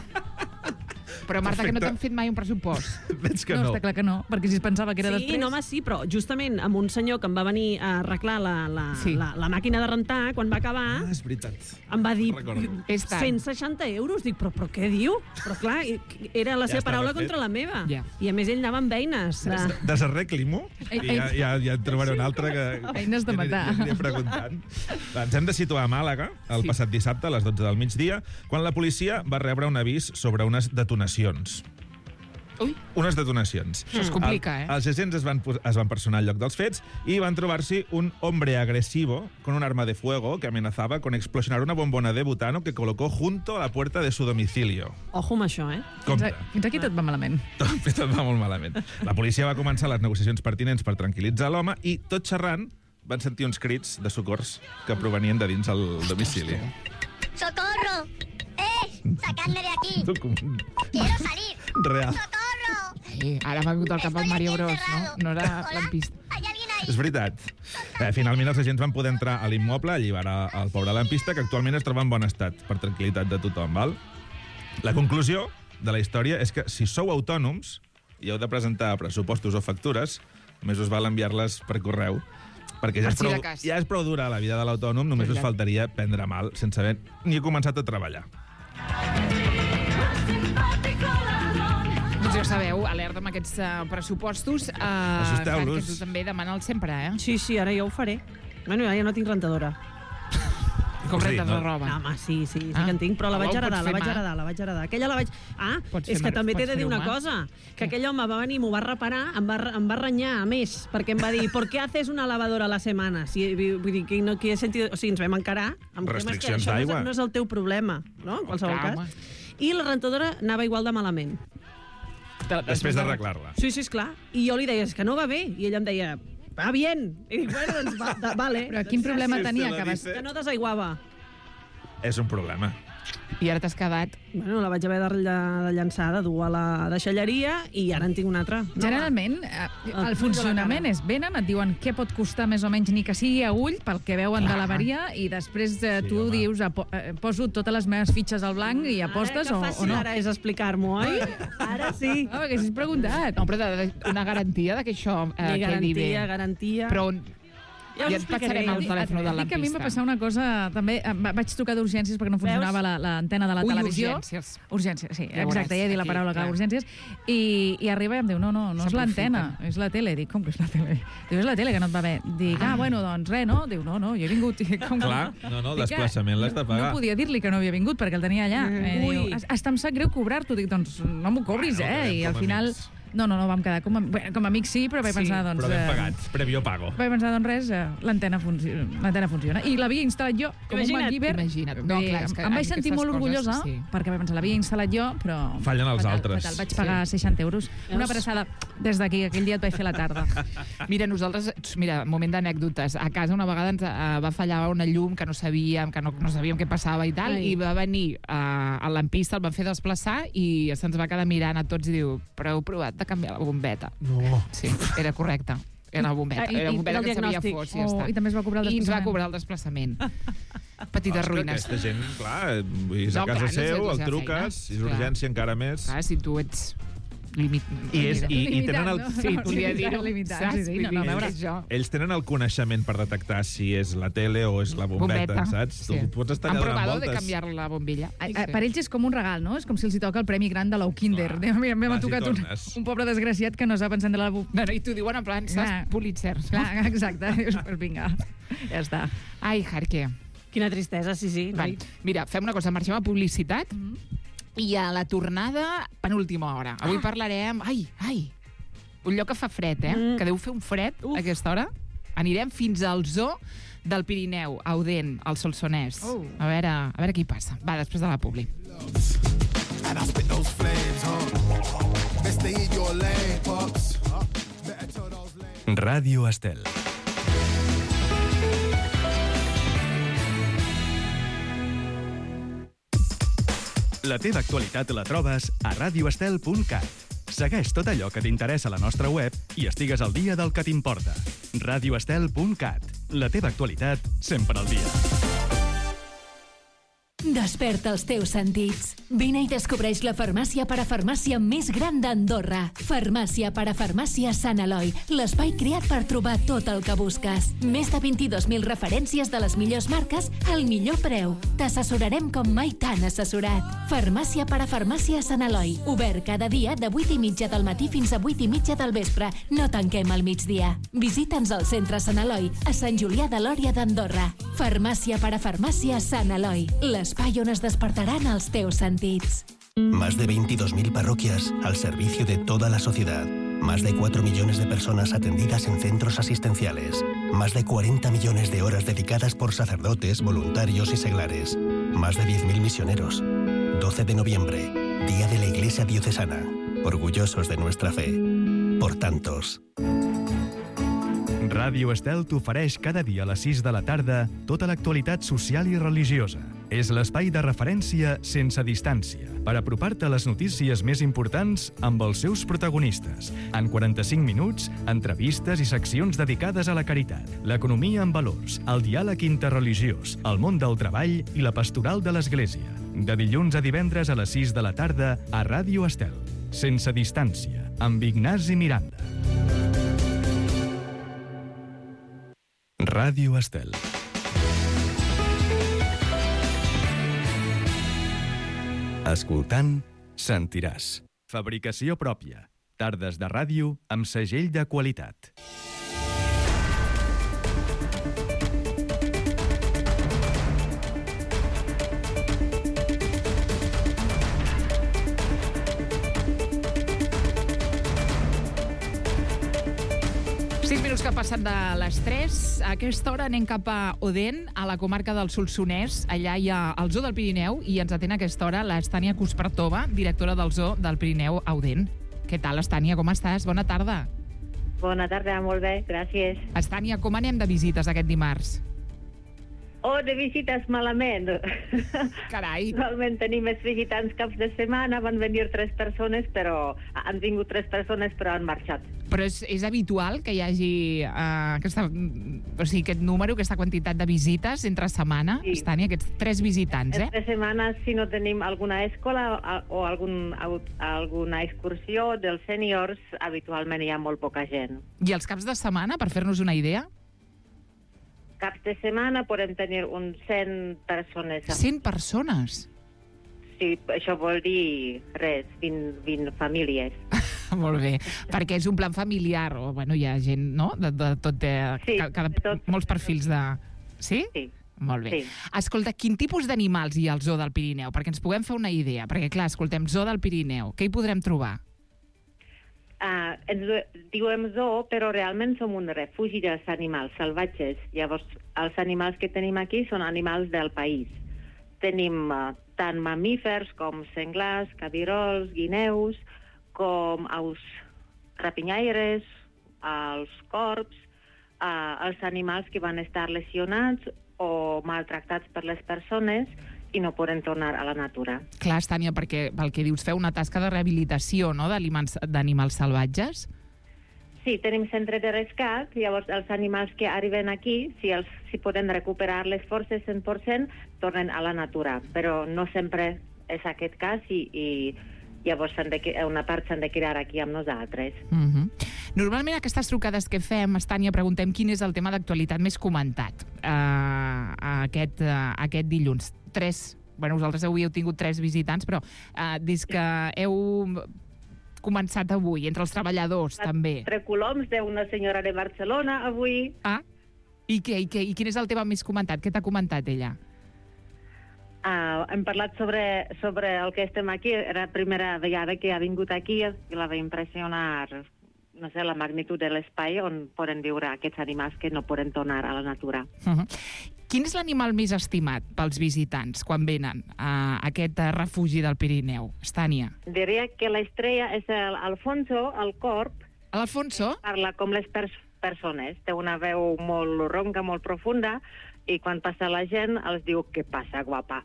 S3: Però, Marta, que no t'han fet mai un pressupost.
S6: Veig que
S8: No,
S6: no.
S8: està clar que no, perquè si es pensava que era
S5: Sí,
S8: després...
S5: no, home, sí, però justament amb un senyor que em va venir a arreglar la màquina de rentar, quan va acabar,
S6: És veritat.
S5: em va dir
S6: Recordo.
S3: És tant.
S5: 160 euros. Dic, però què diu? Però clar, era la seva
S6: estava
S5: paraula
S6: fet.
S5: contra la meva.
S3: Ja.
S5: I a més ell anava amb eines.
S6: Desarregli-m'ho i ja en trobaré un altre que...
S8: Eines de matar.
S6: Ja aniré preguntant. Ens hem de situar a Màlaga el passat dissabte a les 12 del migdia, quan la policia va rebre un avís sobre unes detonacions.
S3: Ui.
S6: Unes detonacions.
S3: Això es complica,
S6: Els agents es van personar al lloc dels fets i van trobar-s'hi un hombre agresivo con un arma de fuego que amenazaba con explosionar una bombona de butano que colocó junto a la puerta de su domicilio.
S5: Ojo amb això,
S6: Compte.
S8: Fins aquí tot va malament.
S6: Tot va molt malament. La policia va començar les negociacions pertinents per tranquil·litzar l'home i, tot xerrant, van sentir uns crits de socors que provenien de dins el domicili.
S11: ¡Socorro! ¡Sacadme de aquí! ¡Quiero salir!
S6: Real.
S3: Sí, ara m'ha vingut al cap el Mario Bros, no? No era lampista.
S6: És veritat. Finalment els agents van poder entrar a l'immoble, alliberar el pobre lampista, que actualment es troba en bon estat, per tranquil·litat de tothom, val? La conclusió de la història és que si sou autònoms i heu de presentar pressupostos o factures, només us val enviar-les per correu, perquè ja és prou dura la vida de l'autònom, només us faltaria prendre mal sense haver ni començat a treballar.
S3: Doncs ja sabeu, alerta amb aquests pressupostos.
S6: Assusteu-los.
S3: Que tu també demana'ls sempre,
S5: Sí, ara ja ho faré. Bueno, ja no tinc rentadora.
S3: Com rentes la roba?
S5: No, home, sí que en tinc, però la vaig heredar, la vaig heredar. Aquella la vaig... És que també t'he de dir una cosa, que aquell home va venir, m'ho va reparar, em va renyar, a més, perquè em va dir, ¿por qué haces una lavadora a la semana? Vull dir, que he sentit... O sigui, ens vam encarar amb temes que
S6: Restriccions d'aigua.
S5: no és el teu problema, no? En qualsevol cas. I la rentadora anava igual de malament.
S6: Després d'arreglar-la.
S5: Sí, esclar. I jo li deia, és que no va bé. I ella em deia, va bien. I dic, bueno, doncs vale.
S8: Però quin problema tenia?
S5: Que no desaiguava.
S6: És un problema.
S3: I ara t'has quedat...
S5: Bueno, la vaig haver de llançar, de dur a la deixalleria i ara en tinc una altra.
S8: Generalment, el funcionament és venen, et diuen què pot costar més o menys, ni que sigui a ull, pel que veuen de l'avaria, i després tu dius, poso totes les meves fitxes al blanc i apostes o no.
S5: Ara és explicar-m'ho, oi? Ara sí.
S8: No, perquè si has preguntat.
S3: No, però una garantia de que això quedi bé.
S5: Garantia.
S3: Però ja et passarem el telèfon del
S8: Dic que a mi em va
S3: lampista.
S8: passar una cosa, també, vaig trucar d'urgències perquè no funcionava l'antena de la televisió. Urgències, sí, exacte, ja he dit la paraula, clar, urgències. I arriba i em diu, no és l'antena, és la tele. Dic, com que és la tele? Diu, és la tele que no et va bé. Dic, bueno, doncs res, no? Diu, no, jo he vingut.
S6: Clar, no, el desplaçament l'has de pagar.
S8: No podia dir-li que no havia vingut perquè el tenia allà. Diu, hasta em sap greu cobrar-t'ho. Dic, doncs no m'ho cobris, I al final... No, vam quedar com amics sí, però vaig pensar, doncs...
S6: Però ben pagats, previo pago.
S8: Vaig pensar, doncs res, l'antena funciona. I l'havia instal·lat jo, com un MacGyver.
S3: Imagina't. No, clar, és que
S8: em vaig sentir molt orgullosa, perquè vaig pensar, l'havia instal·lat jo, però...
S6: Fallen els altres.
S8: Fatal. Vaig pagar 60 euros. Una abraçada des d'aquí, aquell dia et vaig fer la tarda.
S3: Mira, nosaltres, moment d'anècdotes. A casa una vegada ens va fallar una llum que no sabíem què passava i tal, i va venir al lampista, el van fer desplaçar i se'ns va quedar mirant a tots i diu, però heu provat de canviar la bombeta.
S6: No.
S3: Sí, era correcte. Era la bombeta. Era la bombeta que s'havia fos. I ja està.
S8: I també es va cobrar el
S3: desplaçament. I ens va
S8: desplaçament.
S3: cobrar el desplaçament. Petites ruïnes.
S6: Aquesta gent, clar, és a casa seu, el truques, si és urgència encara més.
S3: Clar, si tu ets...
S6: I tenen el...
S3: Sí, volia dir-ho.
S6: Ells tenen el coneixement per detectar si és la tele o és la bombeta, saps? Tu pots estar allà donant voltes.
S3: Han provado de canviar la bombilla.
S8: Per ells és com un regal, no? És com si els hi toca el premi gran de l'Oukinder. M'ha tocat un pobre desgraciat que no sap encendre la bombilla.
S3: Bueno, i t'ho diuen en plan, saps, Pulitzer.
S8: Clar, exacte. Pues vinga, ja està.
S3: Ai, Jarque.
S5: Quina tristesa, sí.
S3: Mira, fem una cosa, marxem a publicitat i a la tornada, penúltima hora. Avui parlarem... Ai, un lloc que fa fred, que deu fer un fred a aquesta hora. Anirem fins al zoo del Pirineu, a Odèn, al Solsonès. A veure què hi passa. Va, després de la publi.
S12: And I spit those flames, Best stay in your lane, pups. Better tell those lanes.
S1: Ràdio Estel. La teva actualitat la trobes a radioestel.cat. Segueix tot allò que t'interessa a la nostra web i estigues al dia del que t'importa. radioestel.cat. La teva actualitat sempre al dia.
S13: Desperta els teus sentits. Vine i descobreix la farmàcia parafarmàcia més gran d'Andorra. Farmàcia parafarmàcia Sant Eloi, l'espai creat per trobar tot el que busques. Més de 22.000 referències de les millors marques al millor preu. T'assessorarem com mai t'han assessorat. Farmàcia parafarmàcia Sant Eloi, obert cada dia de 8:30 del matí fins a 8:30 del vespre. No tanquem al migdia. Visita'ns al centre Sant Eloi, a Sant Julià de Lòria d'Andorra. Farmàcia parafarmàcia Sant Eloi, l'espai on es despertaran els teus sentits.
S14: Más de 22.000 parroquias al servicio de toda la sociedad. Más de 4 millones de personas atendidas en centros asistenciales. Más de 40 millones de horas dedicadas por sacerdotes, voluntarios y seglares. Más de 10.000 misioneros. 12 de noviembre, Día de la Iglesia Diocesana. Orgullosos de nuestra fe. Por tantos.
S1: Ràdio Estel t'ofereix cada dia a les 6 de la tarda tota l'actualitat social i religiosa. És l'espai de referència sense distància per apropar-te a les notícies més importants amb els seus protagonistes. En 45 minuts, entrevistes i seccions dedicades a la caritat, l'economia en valors, el diàleg interreligiós, el món del treball i la pastoral de l'Església. De dilluns a divendres a les 6 de la tarda a Ràdio Estel. Sense distància, amb Ignasi Miranda. Ràdio Estel. Escoltant, sentiràs. Fabricació pròpia. Tardes de ràdio amb segell de qualitat.
S3: Que ha passat de les 3. A aquesta hora anem cap a Odèn, a la comarca del Solsonès. Allà hi ha el Zoo del Pirineu i ens atén a aquesta hora l'Estània Cuspertova, directora del Zoo del Pirineu a Odèn. Què tal, Estània? Com estàs? Bona tarda.
S15: Bona tarda, molt bé, gràcies.
S3: Estània, com anem de visites aquest dimarts?
S15: Oh, de visites malament.
S3: Carai.
S15: Normalment tenim més visitants caps de setmana, van venir 3 persones, però han vingut 3 persones, però han marxat.
S3: Però és habitual que hi hagi aquest número, aquesta quantitat de visites entre setmana, sí. Estània, aquests 3 visitants,
S15: Entre setmanes, si no tenim alguna escola o alguna excursió dels sèniors, habitualment hi ha molt poca gent.
S3: I els caps de setmana, per fer-nos una idea?
S15: Caps de setmana podem tenir uns 100 persones.
S3: 100 persones?
S15: Sí, això vol dir res, 20 famílies.
S3: Molt bé, perquè és un plan familiar, o bueno, hi ha gent, no?, de tot, molts perfils de... Sí?
S15: Sí.
S3: Molt bé.
S15: Sí.
S3: Escolta, quin tipus d'animals hi ha al Zoo del Pirineu? Perquè ens puguem fer una idea, perquè clar, escoltem, Zoo del Pirineu, què hi podrem trobar?
S15: Ens diuen zoo, però realment som un refugi dels animals salvatges. Llavors, els animals que tenim aquí són animals del país. Tenim tant mamífers com senglars, cabirols, guineus, com aus rapinyaires, els corbs, els animals que van estar lesionats o maltractats per les persones i no poden tornar a la natura.
S3: Clar, Estània, perquè pel que dius feu una tasca de rehabilitació, no?, d'animals salvatges?
S15: Sí, tenim centre de rescat, llavors els animals que arriben aquí, si poden recuperar les forces 100%, tornen a la natura, però no sempre és aquest cas i llavors una part s'han de quedar aquí amb nosaltres.
S3: Normalment aquestes trucades que fem, Estània, preguntem quin és el tema d'actualitat més comentat aquest dilluns. 3, bueno, vosaltres avui heu tingut 3 visitants, però des que heu començat avui, entre els treballadors, també.
S15: 3 coloms d'una senyora de Barcelona, avui.
S3: I quin és el tema més comentat? Què t'ha comentat ella?
S15: Hem parlat sobre el que estem aquí. Era la primera vegada que ha vingut aquí i la va impressionar no sé, la magnitud de l'espai on poden viure aquests animals que no poden tornar a la natura.
S3: Quin és l'animal més estimat pels visitants quan venen a aquest refugi del Pirineu? Estània.
S15: Diria que l'estrella és l'Alfonso, el corb.
S3: L'Alfonso?
S15: Parla com les persones. Té una veu molt ronca, molt profunda, i quan passa la gent els diu què passa, guapa.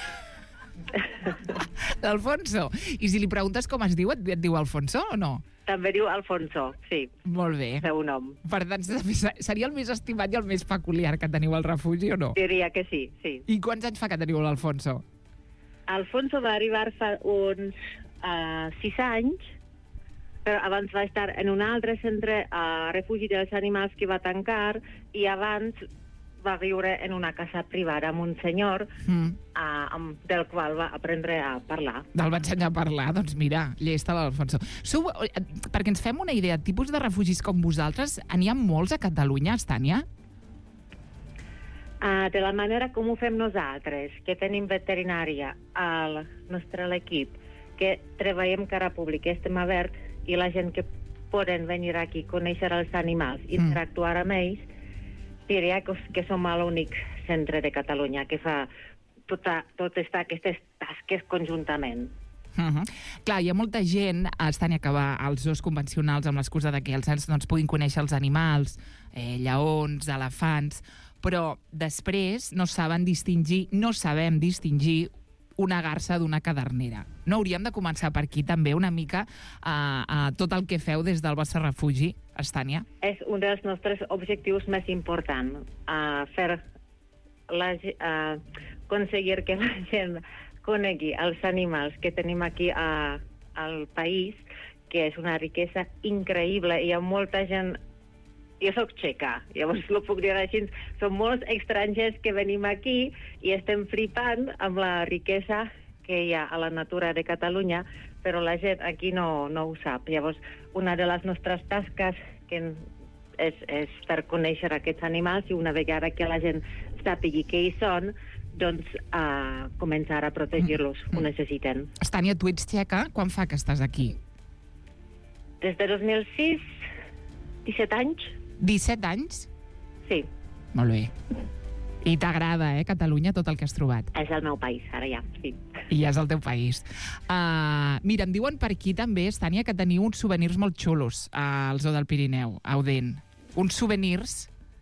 S3: L'Alfonso. I si li preguntes com es diu, et diu Alfonso o no?
S15: També diu Alfonso, sí.
S3: Molt bé.
S15: Seu nom.
S3: Per tant, seria el més estimat i el més peculiar que teniu al refugi o no?
S15: Diria que sí, sí.
S3: I quants anys fa que teniu l'Alfonso?
S15: Alfonso va arribar fa uns 6 anys, però abans va estar en un altre centre refugi dels animals que va tancar, i abans va viure en una casa privada amb un senyor del qual va aprendre a parlar.
S3: Del va ensenyar a parlar? Doncs mira, llesta l'Alfonso. Perquè ens fem una idea, tipus de refugis com vosaltres, n'hi ha molts a Catalunya, Estània?
S15: De la manera com ho fem nosaltres, que tenim veterinària al nostre equip, que treballem cara públic, estem oberts, i la gent que poden venir aquí, conèixer els animals, interactuar amb ells, diria que som l'únic centre de Catalunya que fa totes aquestes tasques conjuntament.
S3: Clar, hi ha molta gent, Estània, que va als zoos convencionals amb l'excusa de que els nens doncs, puguin conèixer els animals, lleons, elefants, però després no sabem distingir una garça d'una cadernera. No hauríem de començar per aquí també una mica a tot el que feu des del vostre refugi, Estània?
S15: És un dels nostres objectius més importants, aconseguir que la gent conegui els animals que tenim aquí al país, que és una riquesa increïble. Hi ha molta gent... Jo soc txeca, llavors ho puc dir així. Som molts estrangers que venim aquí i estem flipant amb la riquesa que hi ha a la natura de Catalunya, però la gent aquí no ho sap. Llavors, una de les nostres tasques és per conèixer aquests animals, i una vegada que la gent sàpigui què hi són, doncs començar a protegir-los. Ho necessiten.
S3: Estània, tu ets txeca. Quan fa que estàs aquí?
S15: Des de 2006, 17 anys.
S3: 17 anys?
S15: Sí.
S3: Molt bé. I t'agrada, Catalunya, tot el que has trobat?
S15: És el meu país, ara ja, sí.
S3: I és el teu país. Mira, em diuen per aquí també, Estània, que teniu uns souvenirs molt xulos al Zoo del Pirineu, a Odèn. Uns souvenirs?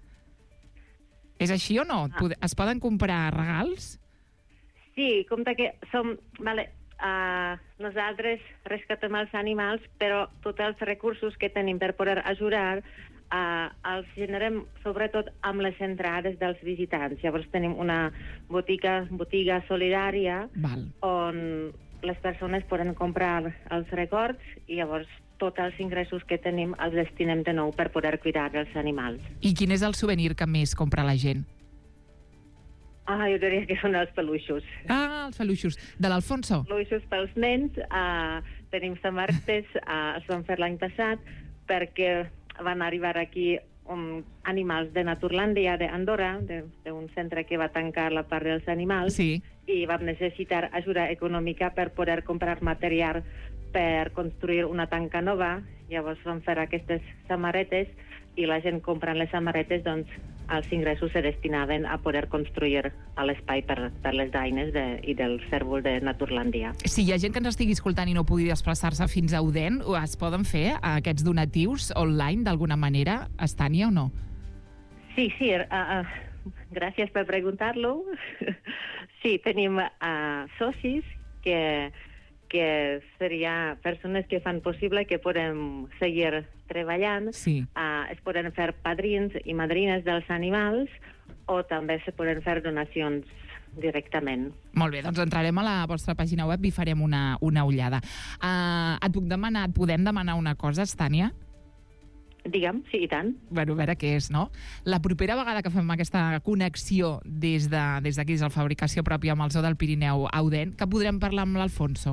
S3: És així o no? Es poden comprar regals?
S15: Sí, compte que som... nosaltres rescatem els animals, però tots els recursos que tenim per poder ajudar els generem sobretot amb les entrades dels visitants. Llavors tenim una botiga solidària on les persones poden comprar els records, i llavors tots els ingressos que tenim els destinem de nou per poder cuidar dels animals.
S3: I quin és el souvenir que més compra la gent?
S15: Jo diria que són els peluixos.
S3: Els peluixos. De l'Alfonso?
S15: Peluixos pels nens. Tenim samarretes, es van fer l'any passat, perquè van arribar aquí animals de Naturlàndia, d'Andorra, d'un centre que va tancar la part dels animals, i vam necessitar ajuda econòmica per poder comprar material per construir una tanca nova. Llavors vam fer aquestes samarretes, i la gent comprant les samarretes, doncs els ingressos se destinaven a poder construir l'espai per les daines i del cèrvol de Naturlàndia.
S3: Si hi ha gent que ens estigui escoltant i no pugui desplaçar-se fins a Odèn, es poden fer aquests donatius online d'alguna manera, Estània, o no?
S15: Sí, gràcies per preguntar-lo. Sí, tenim socis que seria persones que fan possible que podem seguir treballant. Es poden fer padrins i madrines dels animals, o també se poden fer donacions directament.
S3: Molt bé, doncs entrarem a la vostra pàgina web i farem una ullada. Et podem demanar una cosa, Estània?
S15: Digue'm, sí, i tant.
S3: Bueno, a veure què és, no? La propera vegada que fem aquesta connexió des d'aquí, des de la fabricació pròpia amb el Zoo del Pirineu a Odèn, que podrem parlar amb l'Alfonso?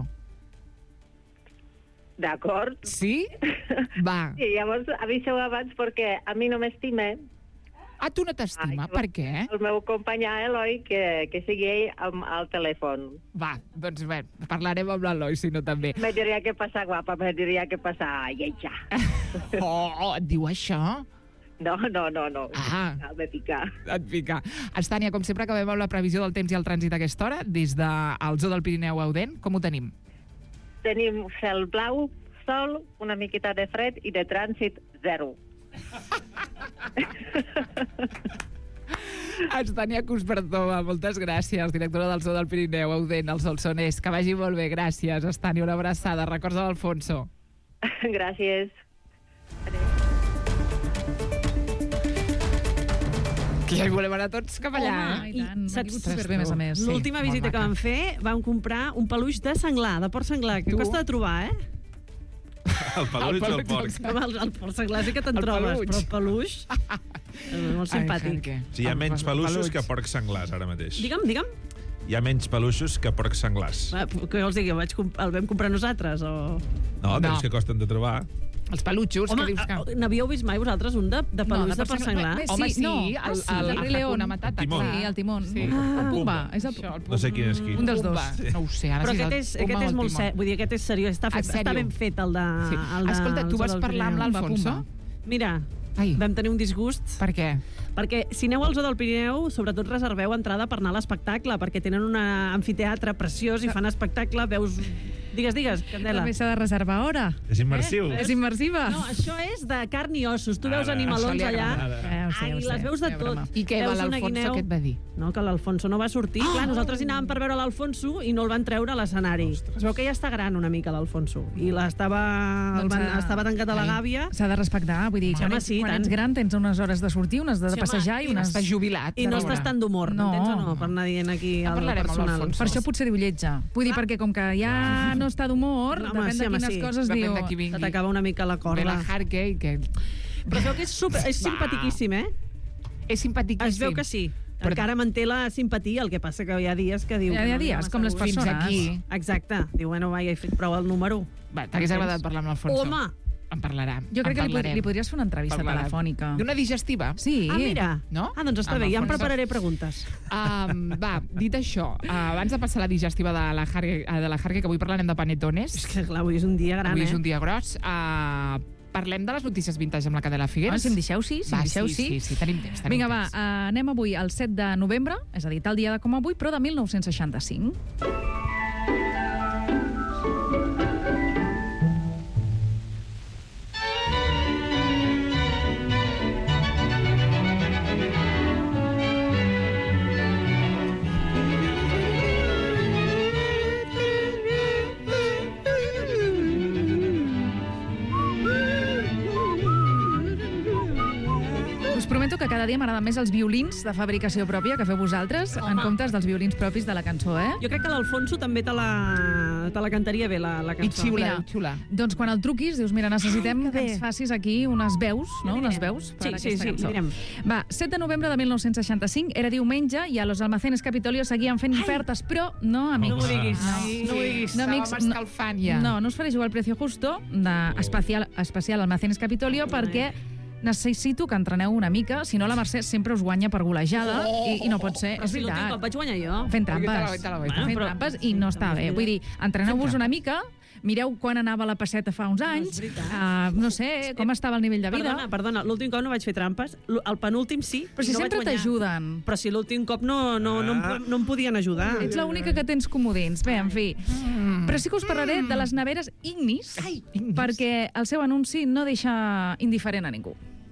S15: D'acord.
S3: Sí? Va.
S15: Sí, llavors aviseu abans, perquè a mi no m'estime,
S3: Ah, tu no t'estima? Per què?
S15: El meu company Eloi, que sigui ell al telèfon.
S3: Va, doncs bé, parlarem amb l'Eloi, si no també.
S15: Me diria que passa guapa, me diria que passa lletja.
S3: Oh, et diu això?
S15: No.
S3: Ah.
S15: De picar.
S3: Et pica. Estània, com sempre, acabem amb la previsió del temps i el trànsit a aquesta hora, des del Zoo del Pirineu a Odèn. Com ho tenim?
S15: Tenim cel blau, sol, una miqueta de fred i de trànsit 0.
S3: Estània Cuspertova, moltes gràcies, directora del Zoo del Pirineu a Odèn, al Solsonès. Que vagi molt bé, gràcies, Estània, una abraçada. Records a l'Alfonso.
S15: Gràcies.
S3: Que ja hi volem anar tots cap allà.
S5: Home, i tant.
S8: Saps superbé, a més a més.
S5: L'última visita que vam fer, vam comprar un peluix de senglar, de porc senglar, que costa de trobar,
S6: El peluix o el porc?
S5: El porc senglar sí que te'n trobes, però el peluix... molt simpàtic.
S6: Sí, hi ha menys peluixos que porcs senglars, ara mateix.
S5: Digue'm.
S6: Hi ha menys peluixos que porcs senglars.
S5: Què vols dir, el vam comprar nosaltres, o...?
S6: No, aquells que costen de trobar.
S3: Els pelutxos,
S5: home,
S3: que dius que...
S5: N'havíeu vist mai vosaltres un de peluix de porc senglar?
S3: Home, sí,
S8: el Rei León.
S6: Timón.
S8: Sí, el Timón.
S3: Sí.
S8: El Pumba. És el...
S6: No sé quin és quin.
S8: Un dels dos.
S6: Sí.
S3: No ho sé, ara
S5: Però
S3: sí
S5: aquest és molt seriós, vull dir, aquest és seriós, està ben fet el de...
S3: Sí. Escolta, tu vas parlar amb l'Alfonso?
S5: Mira, vam tenir un disgust.
S3: Per què?
S5: Perquè si aneu al Zoo del Pirineu, sobretot reserveu entrada per anar a l'espectacle, perquè tenen un amfiteatre preciós i fan espectacle, veus... Digues, Candela.
S8: També s'ha de reservar hora.
S6: És immersiu.
S8: És immersiva.
S5: No, això és de carn i ossos. Tu veus animalons allà.
S8: Ai,
S5: les veus de tot.
S3: I què va l'Alfonso, què et va dir?
S5: No, que l'Alfonso no va sortir. Clar, nosaltres hi anàvem per veure l'Alfonso i no el van treure a l'escenari. Es veu que ja està gran una mica, l'Alfonso. I estava tancat a la gàbia.
S8: S'ha de respectar. Vull dir, quan ets gran tens unes hores de sortir, unes de passejar i unes...
S3: Estàs jubilat.
S5: I no estàs tan d'humor, m'entens o no? Per anar dient aquí al personal.
S8: Per això potser diu lletja. Vull dir, perquè com que ja no està d'humor, depèn de quines coses diu...
S5: Se t'acaba una mica la corda.
S3: Ve la Harkey, que...
S5: Però es veu que és simpatiquíssim,
S3: És simpatiquíssim.
S5: Es veu que sí. Encara manté la simpatia, el que passa que hi ha dies que diu...
S8: Hi ha dies, com les persones.
S3: Fins aquí.
S5: Exacte. Diu, bueno, va, ja he fet prou el número.
S3: T'hagués agradat parlar amb l'Alfonso?
S5: Home!
S3: En parlarà.
S8: Jo crec que li podries fer una entrevista telefònica.
S3: D'una digestiva?
S8: Sí.
S5: Ah, mira.
S3: No?
S5: Ah, doncs està bé, ja em prepararé preguntes.
S3: Va, dit això, abans de passar la digestiva de la Harkey, que avui parlarem de panetones.
S5: És que clar, avui és un dia gran,
S3: Avui és un dia gros. Parlem de les notícies vintage amb la Candela Figueres.
S8: Si em deixeu, sí.
S3: Sí, tenim temps.
S8: Vinga, va, anem avui al 7 de novembre, és a dir, tal dia com avui, però de 1965. Prometo que cada dia m'agraden més els violins de fabricació pròpia que feu vosaltres, en comptes dels violins propis de la cançó,
S5: Jo crec que l'Alfonso també te la cantaria bé, la cançó.
S3: I xiula.
S8: Doncs quan el truquis, dius, mira, necessitem que ens facis aquí unes veus, no? Unes veus per aquesta cançó.
S5: Direm.
S8: Va, 7 de novembre de 1965, era diumenge, i a los almacenes Capitolio seguien fent ofertes, però no, amics.
S5: No m'ho diguis.
S3: No ho diguis, estàvem escalfant ja.
S8: No us faré jugar el precio justo especial Almacenes Capitolio perquè necessito que entreneu una mica, si no la Mercè sempre us guanya per golejada i no pot ser, és
S5: veritat. L'últim cop vaig guanyar jo.
S8: Fent trampes i no està bé. Vull dir, entreneu-vos una mica, mireu quan anava la passeta fa uns anys, no sé, com estava el nivell de vida.
S5: Perdona, l'últim cop no vaig fer trampes, el penúltim sí,
S8: però si sempre t'ajuden.
S5: Però si l'últim cop no em podien ajudar.
S8: Ets l'única que tens comodins. Bé, en fi. Però sí que us parlaré de les neveres Ignis, perquè el seu anunci no deixa indiferent a ningú.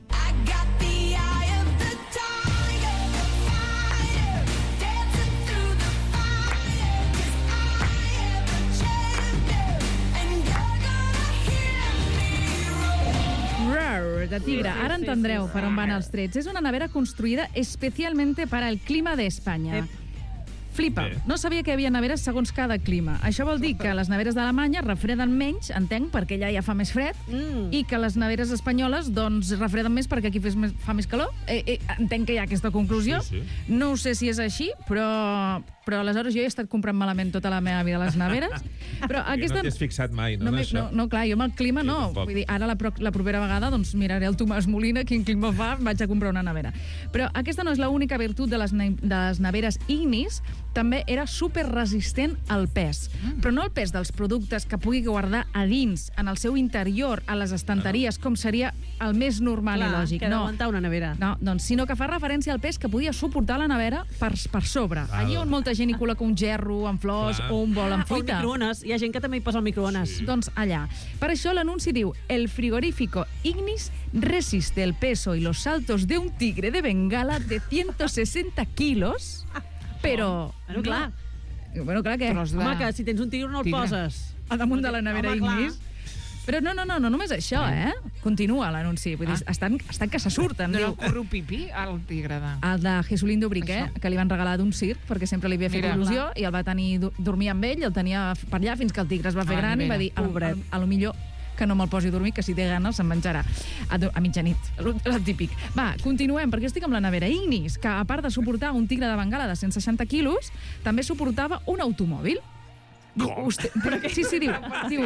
S8: De tigre. Ara entendreu per on van els trets. És una nevera construïda especialmente para el clima de España. Flipa. No sabia que hi havia neveres segons cada clima. Això vol dir que les neveres d'Alemanya refreden menys, entenc, perquè allà ja fa més fred, i que les neveres espanyoles, doncs, refreden més perquè aquí fa més calor. Entenc que hi ha aquesta conclusió. No sé si és així, però però aleshores jo he estat comprant malament tota la meva vida a les neveres. Però aquesta...
S6: No t'hi has fixat mai, no, en això?
S8: No, clar, jo amb el clima no. Vull dir, ara la propera vegada doncs miraré el Tomàs Molina, quin clima fa, vaig a comprar una nevera. Però aquesta no és l'única virtut de les neveres Ignis, també era superresistent al pes. Però no el pes dels productes que pugui guardar a dins, en el seu interior, a les estanteries, com seria el més normal i lògic.
S5: Que ha d'aguantar una nevera.
S8: No, doncs, sinó que fa referència al pes que podia suportar la nevera per sobre. Allí on molta gent hi col·loca un gerro amb flors o un bol amb fruita.
S5: O el microones. Hi ha gent que també hi posa el microones.
S8: Doncs allà. Per això l'anunci diu: el frigorífico Ignis resiste el peso y los saltos de un tigre de Bengala de 160 kilos, però...
S5: Bueno, clar que... Home, que si tens un tigre no el poses.
S8: A damunt de la nevera Ignis. Però no només això, Continua l'anunci. Vull dir, estan que se surten.
S3: No era el curro pipí, el tigre de...
S8: El de Jesulín Dubriquer, que li van regalar d'un circ, perquè sempre li havia fet il·lusió, i el va tenir, dormir amb ell, el tenia per allà fins que el tigre es va fer gran i va dir, a lo millor que no me'l posi a dormir, que si té gana se'n menjarà a mitjanit, el típic. Va, continuem, perquè estic amb la nevera Ignis, que a part de suportar un tigre de Bengala de 160 quilos, també suportava un automòbil. Sí, diu.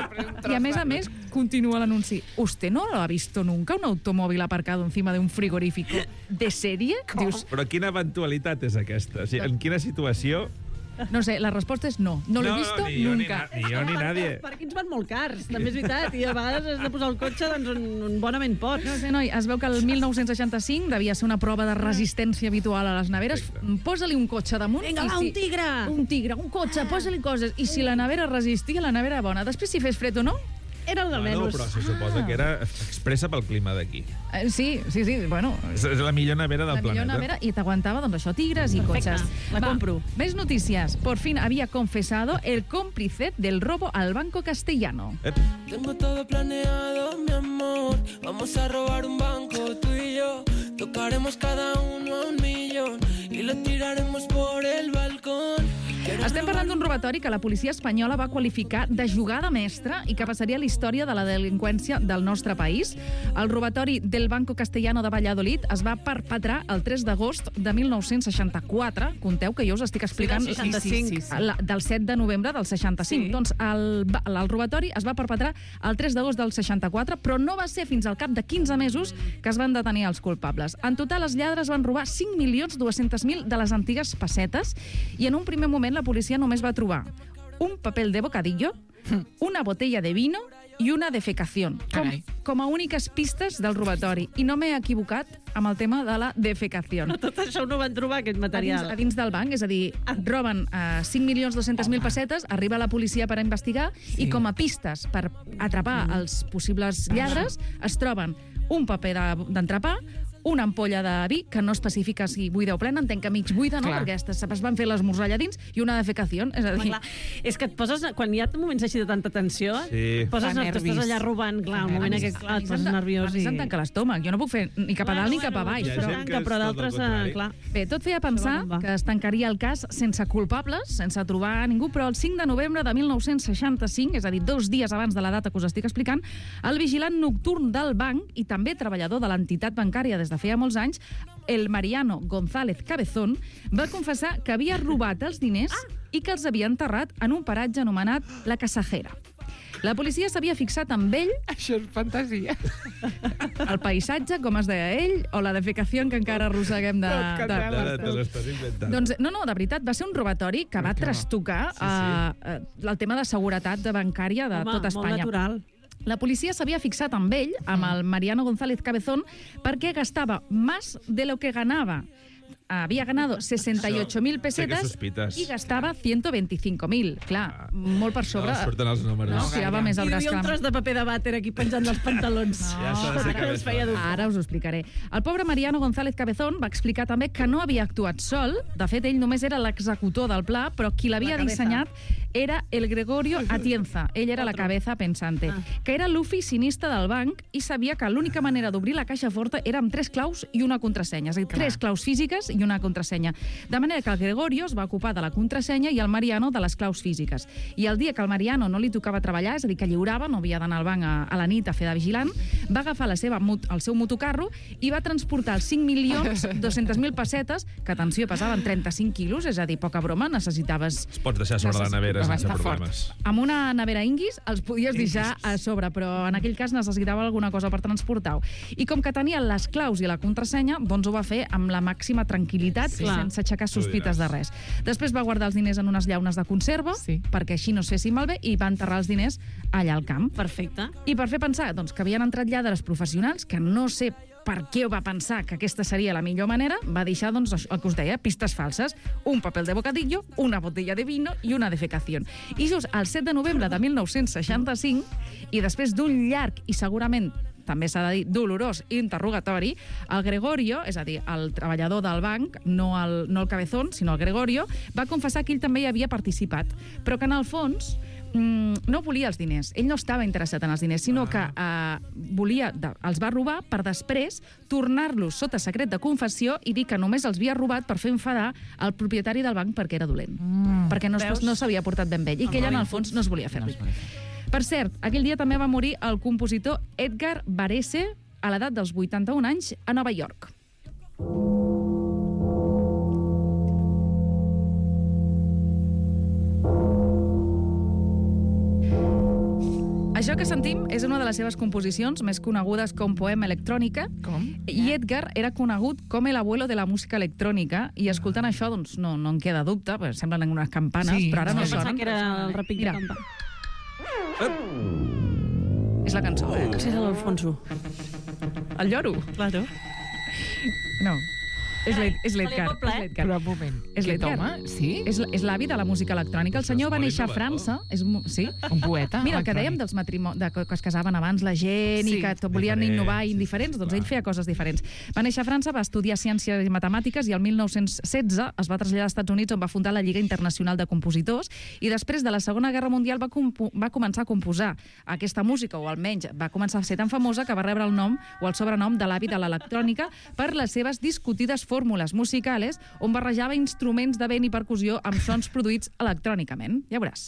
S8: Y a més, continúa l'anunci. ¿Usted no lo ha visto nunca un automóvil aparcado encima de un frigorífico de serie? Dius,
S6: però quina eventualitat és aquesta? O sigui, en quina situació...
S8: No sé, la resposta és no. No l'he visto nunca.
S6: Ni jo ni nadie.
S5: Els parquins van molt cars, també és veritat, i a vegades has de posar el cotxe doncs, on bonament pots.
S8: No sé, noi, es veu que el 1965 devia ser una prova de resistència habitual a les neveres. Posa-li un cotxe damunt.
S5: Vinga, va, un tigre!
S8: Un tigre, un cotxe, posa-li coses. I si la nevera resistia, la nevera era bona. Després, si fes fred o no, era el de menys.
S6: Però se suposa que era expressa pel clima d'aquí.
S8: Sí, bueno...
S6: És la millor nevera del planeta.
S8: La millor nevera, i t'aguantava, doncs això, tigres i cotxes.
S5: La compro.
S8: Més notícies. Por fin había confesado el cómplice del robo al Banco Castellano.
S16: Tengo todo planeado, mi amor. Vamos a robar un banco, tú y yo. Tocaremos cada uno a 1 millón y lo tiraremos por el balcón.
S8: Estem parlant d'un robatori que la policia espanyola va qualificar de jugada mestra i que passaria a la història de la delinqüència del nostre país. El robatori del Banco Castellano de Valladolid es va perpetrar el 3 d'agost de 1964. Compteu que jo us estic explicant...
S5: Sí, del 65.
S8: Del 7 de novembre del 65. Sí. Doncs el robatori es va perpetrar el 3 d'agost del 64, però no va ser fins al cap de 15 mesos que es van detenir els culpables. En total, els lladres van robar 5.200.000 de les antigues pessetes i en un primer moment la policia només va trobar un papel de bocadillo, una botella de vino i una defecación, com a úniques pistes del robatori. I no m'he equivocat amb el tema de la defecación.
S5: Tot això no van trobar, aquest material.
S8: A dins del banc, és a dir, roben 5.200.000 pessetes, arriba la policia per investigar i com a pistes per atrapar els possibles lladres es troben un paper d'entrepà, una ampolla de vi, que no especifica si buida o plena, entenc que mig buida, no? Perquè es van fer l'esmorzar allà dins, i una defecació. És a dir...
S5: És que et poses, quan hi ha moments així de tanta tensió, t'estàs allà robant, clar, un moment que et poses nerviós.
S8: A mi se'm tanca l'estómac, jo no puc fer ni cap a dalt ni cap a baix.
S5: Però d'altres, clar.
S8: Bé, tot feia pensar que es tancaria el cas sense culpables, sense trobar ningú, però el 5 de novembre de 1965, és a dir, 2 dies abans de la data que us estic explicant, el vigilant nocturn del banc i també treballador de l'entitat bancària des de feia molts anys, el Mariano González Cabezón, va confessar que havia robat els diners i que els havia enterrat en un paratge anomenat La Casajera. La policia s'havia fixat amb ell...
S3: Això és fantasia.
S8: El paisatge, com es deia ell, o la defecació que encara arrosseguem de...
S6: Te l'estàs inventant.
S8: Doncs no, de veritat, va ser un robatori que va trastocar el tema de seguretat bancària de tot Espanya.
S5: Molt natural.
S8: La policia s'havia fixat amb ell, amb el Mariano González Cabezón, perquè gastava més de lo que ganava. Había ganado 68.000 pesetes i gastava 125.000. Clar, molt per sobre.
S6: No, surten els números.
S8: No, tirava més el braç.
S5: I un tros de paper de vàter aquí penjant dels pantalons. Ara
S8: us ho explicaré. El pobre Mariano González Cabezón va explicar també que no havia actuat sol. De fet, ell només era l'executor del pla, però qui l'havia dissenyat era el Gregorio Atienza. Ell era la cabeza pensante, que era l'oficinista del banc i sabia que l'única manera d'obrir la caixa forta era amb 3 claus i una contrasenya. És a dir, 3 claus físiques i una contrasenya. De manera que el Gregorio es va ocupar de la contrasenya i el Mariano de les claus físiques. I el dia que al Mariano no li tocava treballar, és a dir, que lliurava, no havia d'anar al banc a la nit a fer de vigilant, va agafar el seu motocarro i va transportar els 5.200.000 pessetes, que, atenció, pesaven 35 quilos, és a dir, poca broma, necessitaves...
S6: Es pots deixar sobre la nevera sense problemes.
S8: Amb una nevera Inguis els podies deixar a sobre, però en aquell cas necessitava alguna cosa per transportar-ho. I com que tenia les claus i la contrasenya, doncs ho va fer amb la màxima tranquil·litat, sense aixecar sospites de res. Després va guardar els diners en unes llaunes de conserva, perquè així no es fessin malbé, i va enterrar els diners allà al camp.
S5: Perfecte.
S8: I per fer pensar doncs, que havien entrat lladres professionals, que no sé per què va pensar que aquesta seria la millor manera, va deixar, doncs, el que us deia, pistes falses, un papel de bocadillo, una botella de vino i una defecación. I just el 7 de novembre de 1965, i després d'un llarg i segurament també s'ha de dir dolorós interrogatori, el Gregorio, és a dir, el treballador del banc, no el Cabezón, sinó el Gregorio, va confessar que ell també hi havia participat, però que en el fons no volia els diners. Ell no estava interessat en els diners, sinó que els va robar per després tornar-los sota secret de confessió i dir que només els havia robat per fer enfadar el propietari del banc perquè era dolent. Perquè no s'havia portat ben bé ell i que ell, en el fons, no es volia fer res. Per cert, aquell dia també va morir el compositor Edgar Varese a l'edat dels 81 anys a Nova York. Això que sentim és una de les seves composicions més conegudes com poema electrònica.
S3: Com?
S8: I Edgar era conegut com el abuelo de la música electrònica, i escoltant això doncs, no en queda dubte, perquè semblen unes campanes, però ara no sonen.
S5: Que era el repic de campà.
S8: És la cançó, eh?
S5: Sí, és l'Alfonso.
S8: El lloro?
S5: Claro.
S8: No. És l'Edgar.
S3: Però un moment.
S8: És l'Edgar.
S3: Sí?
S8: És l'avi de la música electrònica. El senyor va néixer a França. Sí?
S3: Un poeta.
S8: Mira, el que dèiem dels matrimonis, que es casaven abans la gent i que volien innovar indiferents, doncs ell feia coses diferents. Va néixer a França, va estudiar ciències i matemàtiques i el 1916 es va traslladar als Estats Units, on va fundar la Lliga Internacional de Compositors, i després de la Segona Guerra Mundial va començar a composar aquesta música, o almenys va començar a ser tan famosa que va rebre el nom o el sobrenom de l'avi de l'electrònica per les seves discutides fórmules musicales on barrejava instruments de vent i percussió amb sons produïts electrònicament. Ja veuràs.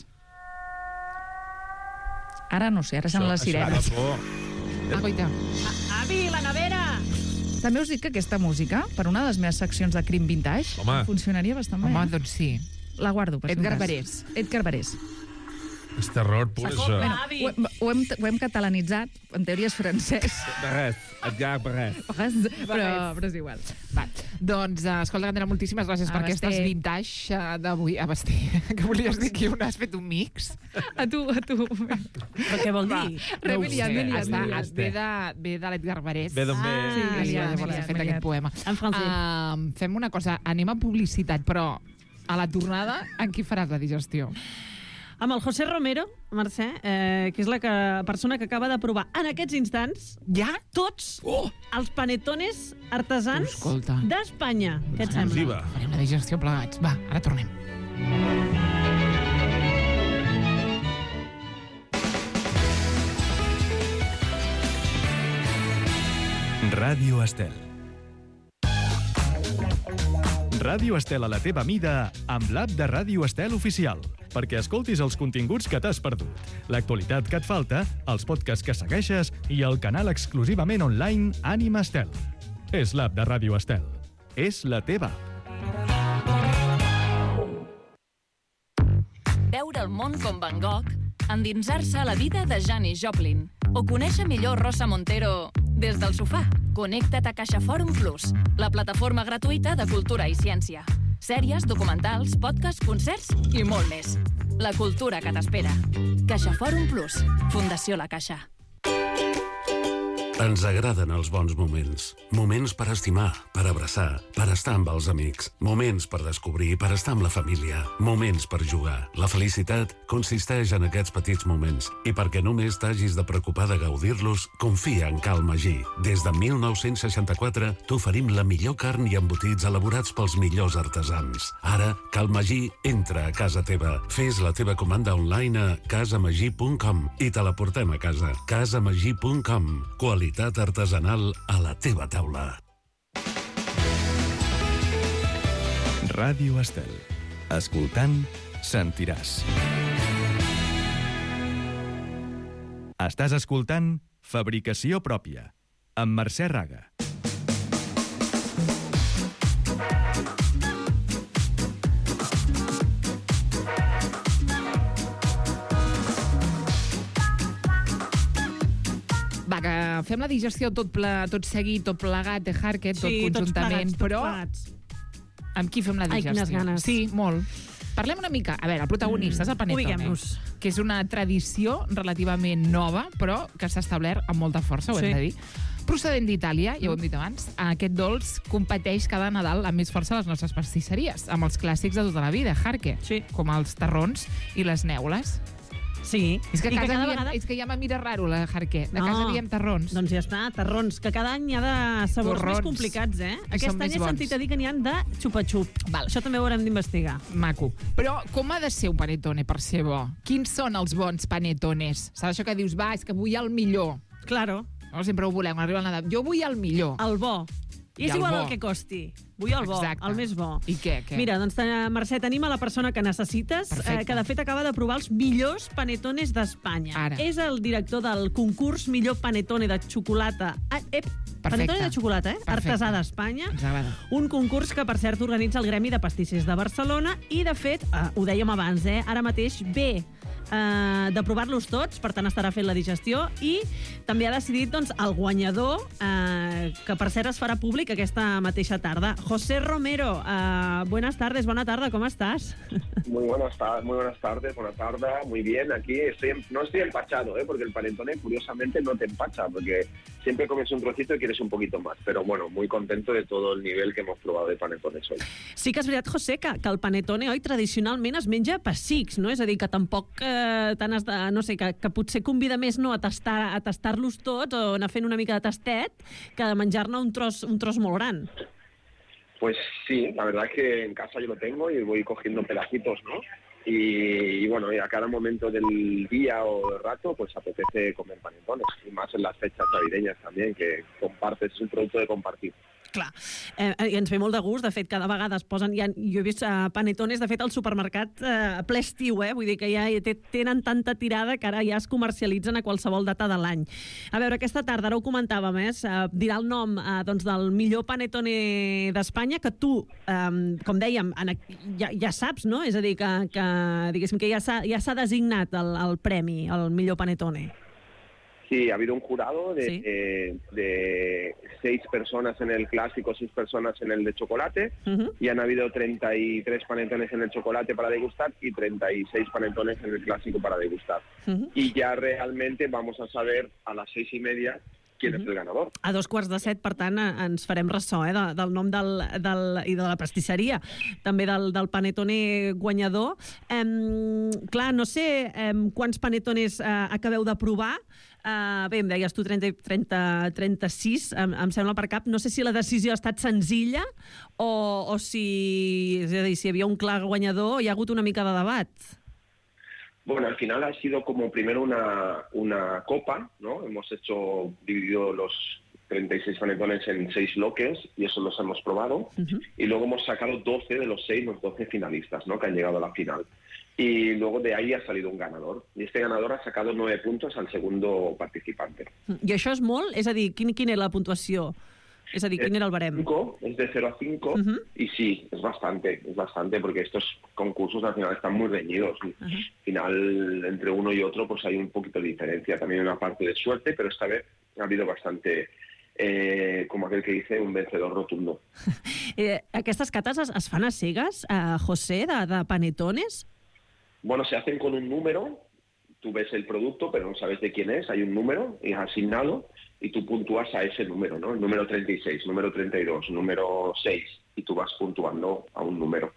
S8: Ara no sé, ara semblen les sirenes.
S3: Agoita.
S5: Avi, la nevera!
S8: També us dic que aquesta música, per una de les meves seccions de Crim Vintage, funcionaria bastant bé.
S3: Home, doncs sí.
S8: La guardo, per
S3: Edgar Varese.
S8: Edgar Varese.
S6: És terror pur, això.
S8: Ho hem catalanitzat, en teoria és francès.
S6: Edgar Varese.
S8: Però és igual.
S3: Va. Doncs, escolta, Candela, moltíssimes gràcies per aquestes vintage d'avui. A Basté. Que volies dir que has fet un mix?
S8: A tu.
S5: Però què vol dir?
S3: Ve de l'Edgar Varese.
S6: Ve d'on ve.
S3: Llavors he fet aquest poema.
S5: En francès.
S3: Fem una cosa, anem a publicitat, però a la tornada, en qui faràs la digestió?
S5: Amb el José Romero, Mercè, que és la persona que acaba de provar en aquests instants tots els panetones artesans d'Espanya. Què et sembla?
S3: Farem la digestió plegats. Va, ara tornem.
S1: Ràdio Estel. Ràdio Estel a la teva mida amb l'app de Ràdio Estel oficial, perquè escoltis els continguts que t'has perdut, l'actualitat que et falta, els podcasts que segueixes i el canal exclusivament online Ànima Estel. És l'app de Ràdio Estel. És la teva app.
S17: Veure el món com Van Gogh, endinsar-se a la vida de Janis Joplin o conèixer millor Rosa Montero des del sofà. Connecta't a CaixaForum Plus, la plataforma gratuïta de cultura i ciència. Sèries, documentals, podcasts, concerts i molt més. La cultura que t'espera. CaixaForum Plus, Fundació La Caixa.
S18: Ens agraden els bons moments. Moments per estimar, per abraçar, per estar amb els amics. Moments per descobrir, per estar amb la família. Moments per jugar. La felicitat consisteix en aquests petits moments. I perquè només t'hagis de preocupar de gaudir-los, confia en Cal Magí. Des de 1964 t'oferim la millor carn i embotits elaborats pels millors artesans. Ara, Cal Magí entra a casa teva. Fes la teva comanda online a casamagí.com i te la portem a casa. casamagí.com. Qualitat artesanal a la teva taula.
S1: Ràdio Estel. Escoltant, sentiràs. Estàs escoltant Fabricació Pròpia, amb Mercè Raga.
S3: Va, que fem la digestió tot seguit, tot plegat, Harket, tot conjuntament, però amb qui fem la digestió?
S5: Ai, quines ganes.
S3: Sí, molt. Parlem una mica. A veure, el protagonista és el Panettone,
S5: Ubiguem-nos.
S3: que és una tradició relativament nova, però que s'ha establert amb molta força, ho hem de dir. Procedent d'Itàlia, ja ho hem dit abans, aquest dolç competeix cada Nadal amb més força a les nostres pastisseries, amb els clàssics de tota la vida, Harke, com els tarrons i les neules.
S5: Sí.
S3: És que,
S5: I
S3: a casa
S5: cada
S3: diem,
S5: vegada...
S3: és que ja me mira raro, la Harke. De casa diem tarrons.
S5: Doncs ja està, tarrons, que cada any hi ha de sabors
S3: Torrons.
S5: més complicats, eh?
S3: I
S5: Aquest
S3: són
S5: any
S3: més
S5: he
S3: bons.
S5: sentit a dir que n'hi ha de xupa-xup. Això també ho haurem d'investigar.
S3: Maco. Però com ha de ser un panettone per ser bo? Quins són els bons panettones? Saps això que dius, va, és que vull el millor.
S5: Claro.
S3: No, sempre ho volem, arriba el Nadal. Jo vull el millor.
S5: El bo. I és
S3: el
S5: igual
S3: bo.
S5: el que costi. Vull el bo,
S3: Exacte.
S5: el més bo.
S3: I què?
S5: Mira, doncs, Mercè, tenim a la persona que necessites, que de fet acaba de provar els millors panettones d'Espanya.
S3: Ara.
S5: És el director del concurs Millor Panettone de Xocolata. Panettone de xocolata, artesà d'Espanya.
S3: Ens agrada.
S5: Un concurs que, per cert, organitza el Gremi de Pastissers de Barcelona i, de fet, ho dèiem abans, ara mateix ve de provar-los tots, per tant estarà fent la digestió, i també ha decidit doncs, el guanyador, que per cert es farà públic aquesta mateixa tarda. José Romero, buenas tardes, bona tarda, ¿cómo estás?
S19: Muy buenas tardes, buena tarde, muy bien. Aquí no estoy empachado, porque el panettone curiosamente no te empacha, porque siempre comes un trocito y quieres un poquito más. Pero bueno, muy contento de todo el nivel que hemos probado de panettones hoy.
S5: Sí que és veritat, José, que el panettone oi tradicionalment es menja pessics, no? És a dir, que tampoc tant has de, no sé, que potser convida més no, a tastar-los tots o anar fent una mica de tastet que de menjar-ne un tros molt gran.
S19: Pues sí, la verdad es que en casa yo lo tengo y voy cogiendo pedacitos, ¿no? Y bueno, y a cada momento del día o del rato, pues apetece comer panettones. Y más en las fechas navideñas también, que compartes, es un producto de compartir.
S5: Clar, i ens ve molt de gust, de fet, cada vegada es posen, jo he vist panettones, de fet, al supermercat ple estiu, vull dir que ja tenen tanta tirada que ara ja es comercialitzen a qualsevol data de l'any. A veure, aquesta tarda, ara ho comentàvem, dirà el nom doncs, del millor panettone d'Espanya, que tu, com dèiem, ja saps, no? És a dir, que diguéssim que ja s'ha designat el premi, el millor panettone.
S19: Sí, ha habido un jurado de 6 personas en el clásico, 6 personas en el de chocolate, y han habido 33 panettones en el chocolate para degustar y 36 panettones en el clásico para degustar. Y ya realmente vamos a saber a las 6:30 quién és el ganador.
S5: A 2:45, per tant, ens farem ressò del nom i de la pastisseria, també del panettone guanyador. Clar, no sé quants panettones acabeu de provar. Bé, em deies tu 36, em sembla per cap. No sé si la decisió ha estat senzilla o si, és a dir, si hi havia un clar guanyador o hi ha hagut una mica de debat.
S19: Bueno, al final ha sido como primero una copa, ¿no? Hemos dividido los 36 panettones en 6 bloques y eso los hemos probado. Y luego hemos sacado 12 de los 6, los 12 finalistas, ¿no? Que han llegado a la final. Y luego de ahí ha salido un ganador. Y este ganador ha sacado 9 puntos al segundo participante.
S5: I això és molt? És a dir, quina era la puntuació? És a dir, quin era el barem?
S19: 5, es de 0 a 5, y sí, es bastante, porque estos concursos al final están muy reñidos. Al final, entre uno y otro, pues hay un poquito de diferencia. También hay una parte de suerte, pero esta vez ha habido bastante, como aquel que dice, un vencedor rotundo.
S5: Aquestes cates es fan a cegues, José, de panettones?
S19: Bueno, se hacen con un número. Tú ves el producto, pero no sabes de quién es. Hay un número, es asignado, y tú puntúas a ese número, ¿no? El número 36, número 32, número 6, y tú vas puntuando a un número.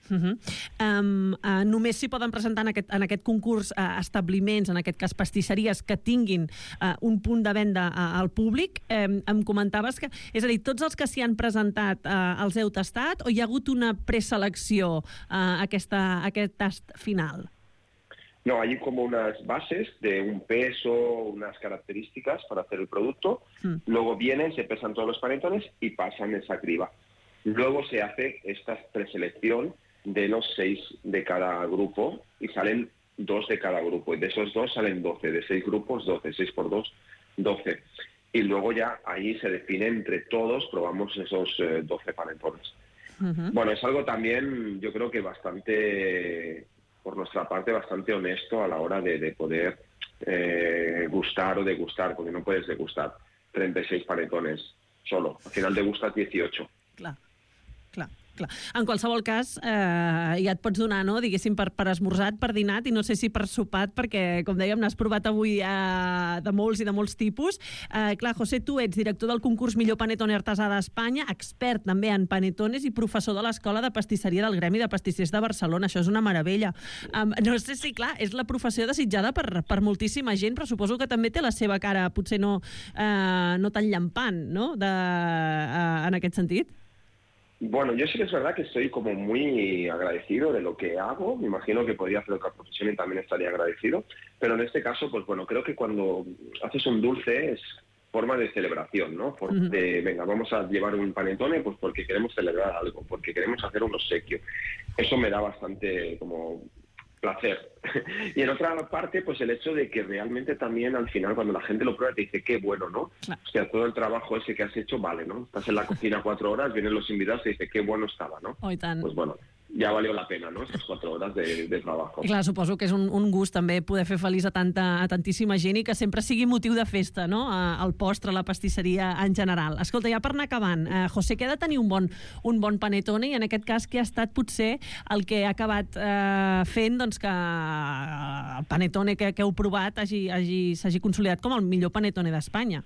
S5: Només s'hi poden presentar en aquest concurs establiments, en aquest cas pastisseries, que tinguin un punt de venda al públic. Em comentaves que, és a dir, tots els que s'hi han presentat els heu tastat o hi ha hagut una preselecció a aquest tast final?
S19: No, hay como unas bases de un peso, unas características para hacer el producto. Luego vienen, se pesan todos los panettones y pasan esa criba. Luego se hace esta preselección de los 6 de cada grupo y salen 2 de cada grupo. Y de esos 2 salen 12. De 6 grupos, 12. 6 por 2, 12. Y luego ya ahí se define entre todos, probamos esos 12 panetones. Bueno, es algo también, yo creo que bastante, por nuestra parte, bastante honesto a la hora de poder gustar o degustar, porque no puedes degustar 36 panetones solo. Al final degustas 18.
S5: Clar. En qualsevol cas, ja et pots donar, no?, diguéssim, per esmorzat, per dinat, i no sé si per sopat, perquè, com dèiem, n'has provat avui de molts i de molts tipus. Clar, José, tu ets director del concurs Millor Panetone Artesà d'Espanya, expert també en panetones i professor de l'Escola de Pastisseria del Gremi de Pastissers de Barcelona. Això és una meravella. No sé si, clar, és la professió desitjada per moltíssima gent, però suposo que també té la seva cara, potser no tan llampant, no?, en aquest sentit.
S19: Bueno, yo sí que es verdad que estoy como muy agradecido de lo que hago. Me imagino que podría hacer otra profesión y también estaría agradecido. Pero en este caso, pues bueno, creo que cuando haces un dulce es forma de celebración, ¿no? Venga, vamos a llevar un panetone pues porque queremos celebrar algo, porque queremos hacer un obsequio. Eso me da bastante como placer. Y en otra parte, pues el hecho de que realmente también al final cuando la gente lo prueba te dice qué bueno, ¿no? Claro. O sea, todo el trabajo ese que has hecho vale, ¿no? Estás en la cocina 4 horas, vienen los invitados y te dice qué bueno estaba, ¿no?
S5: Oh, i tant.
S19: Pues bueno, ja valió la pena, no?, aquestes 4 hores de treball.
S5: I clar, suposo que és un gust també poder fer feliç a tantíssima gent i que sempre sigui motiu de festa, no?, el postre, la pastisseria en general. Escolta, ja per anar acabant, José, què ha de tenir un bon panetone i en aquest cas què ha estat potser el que ha acabat fent doncs, que el panetone que heu provat s'hagi consolidat com el millor panetone d'Espanya?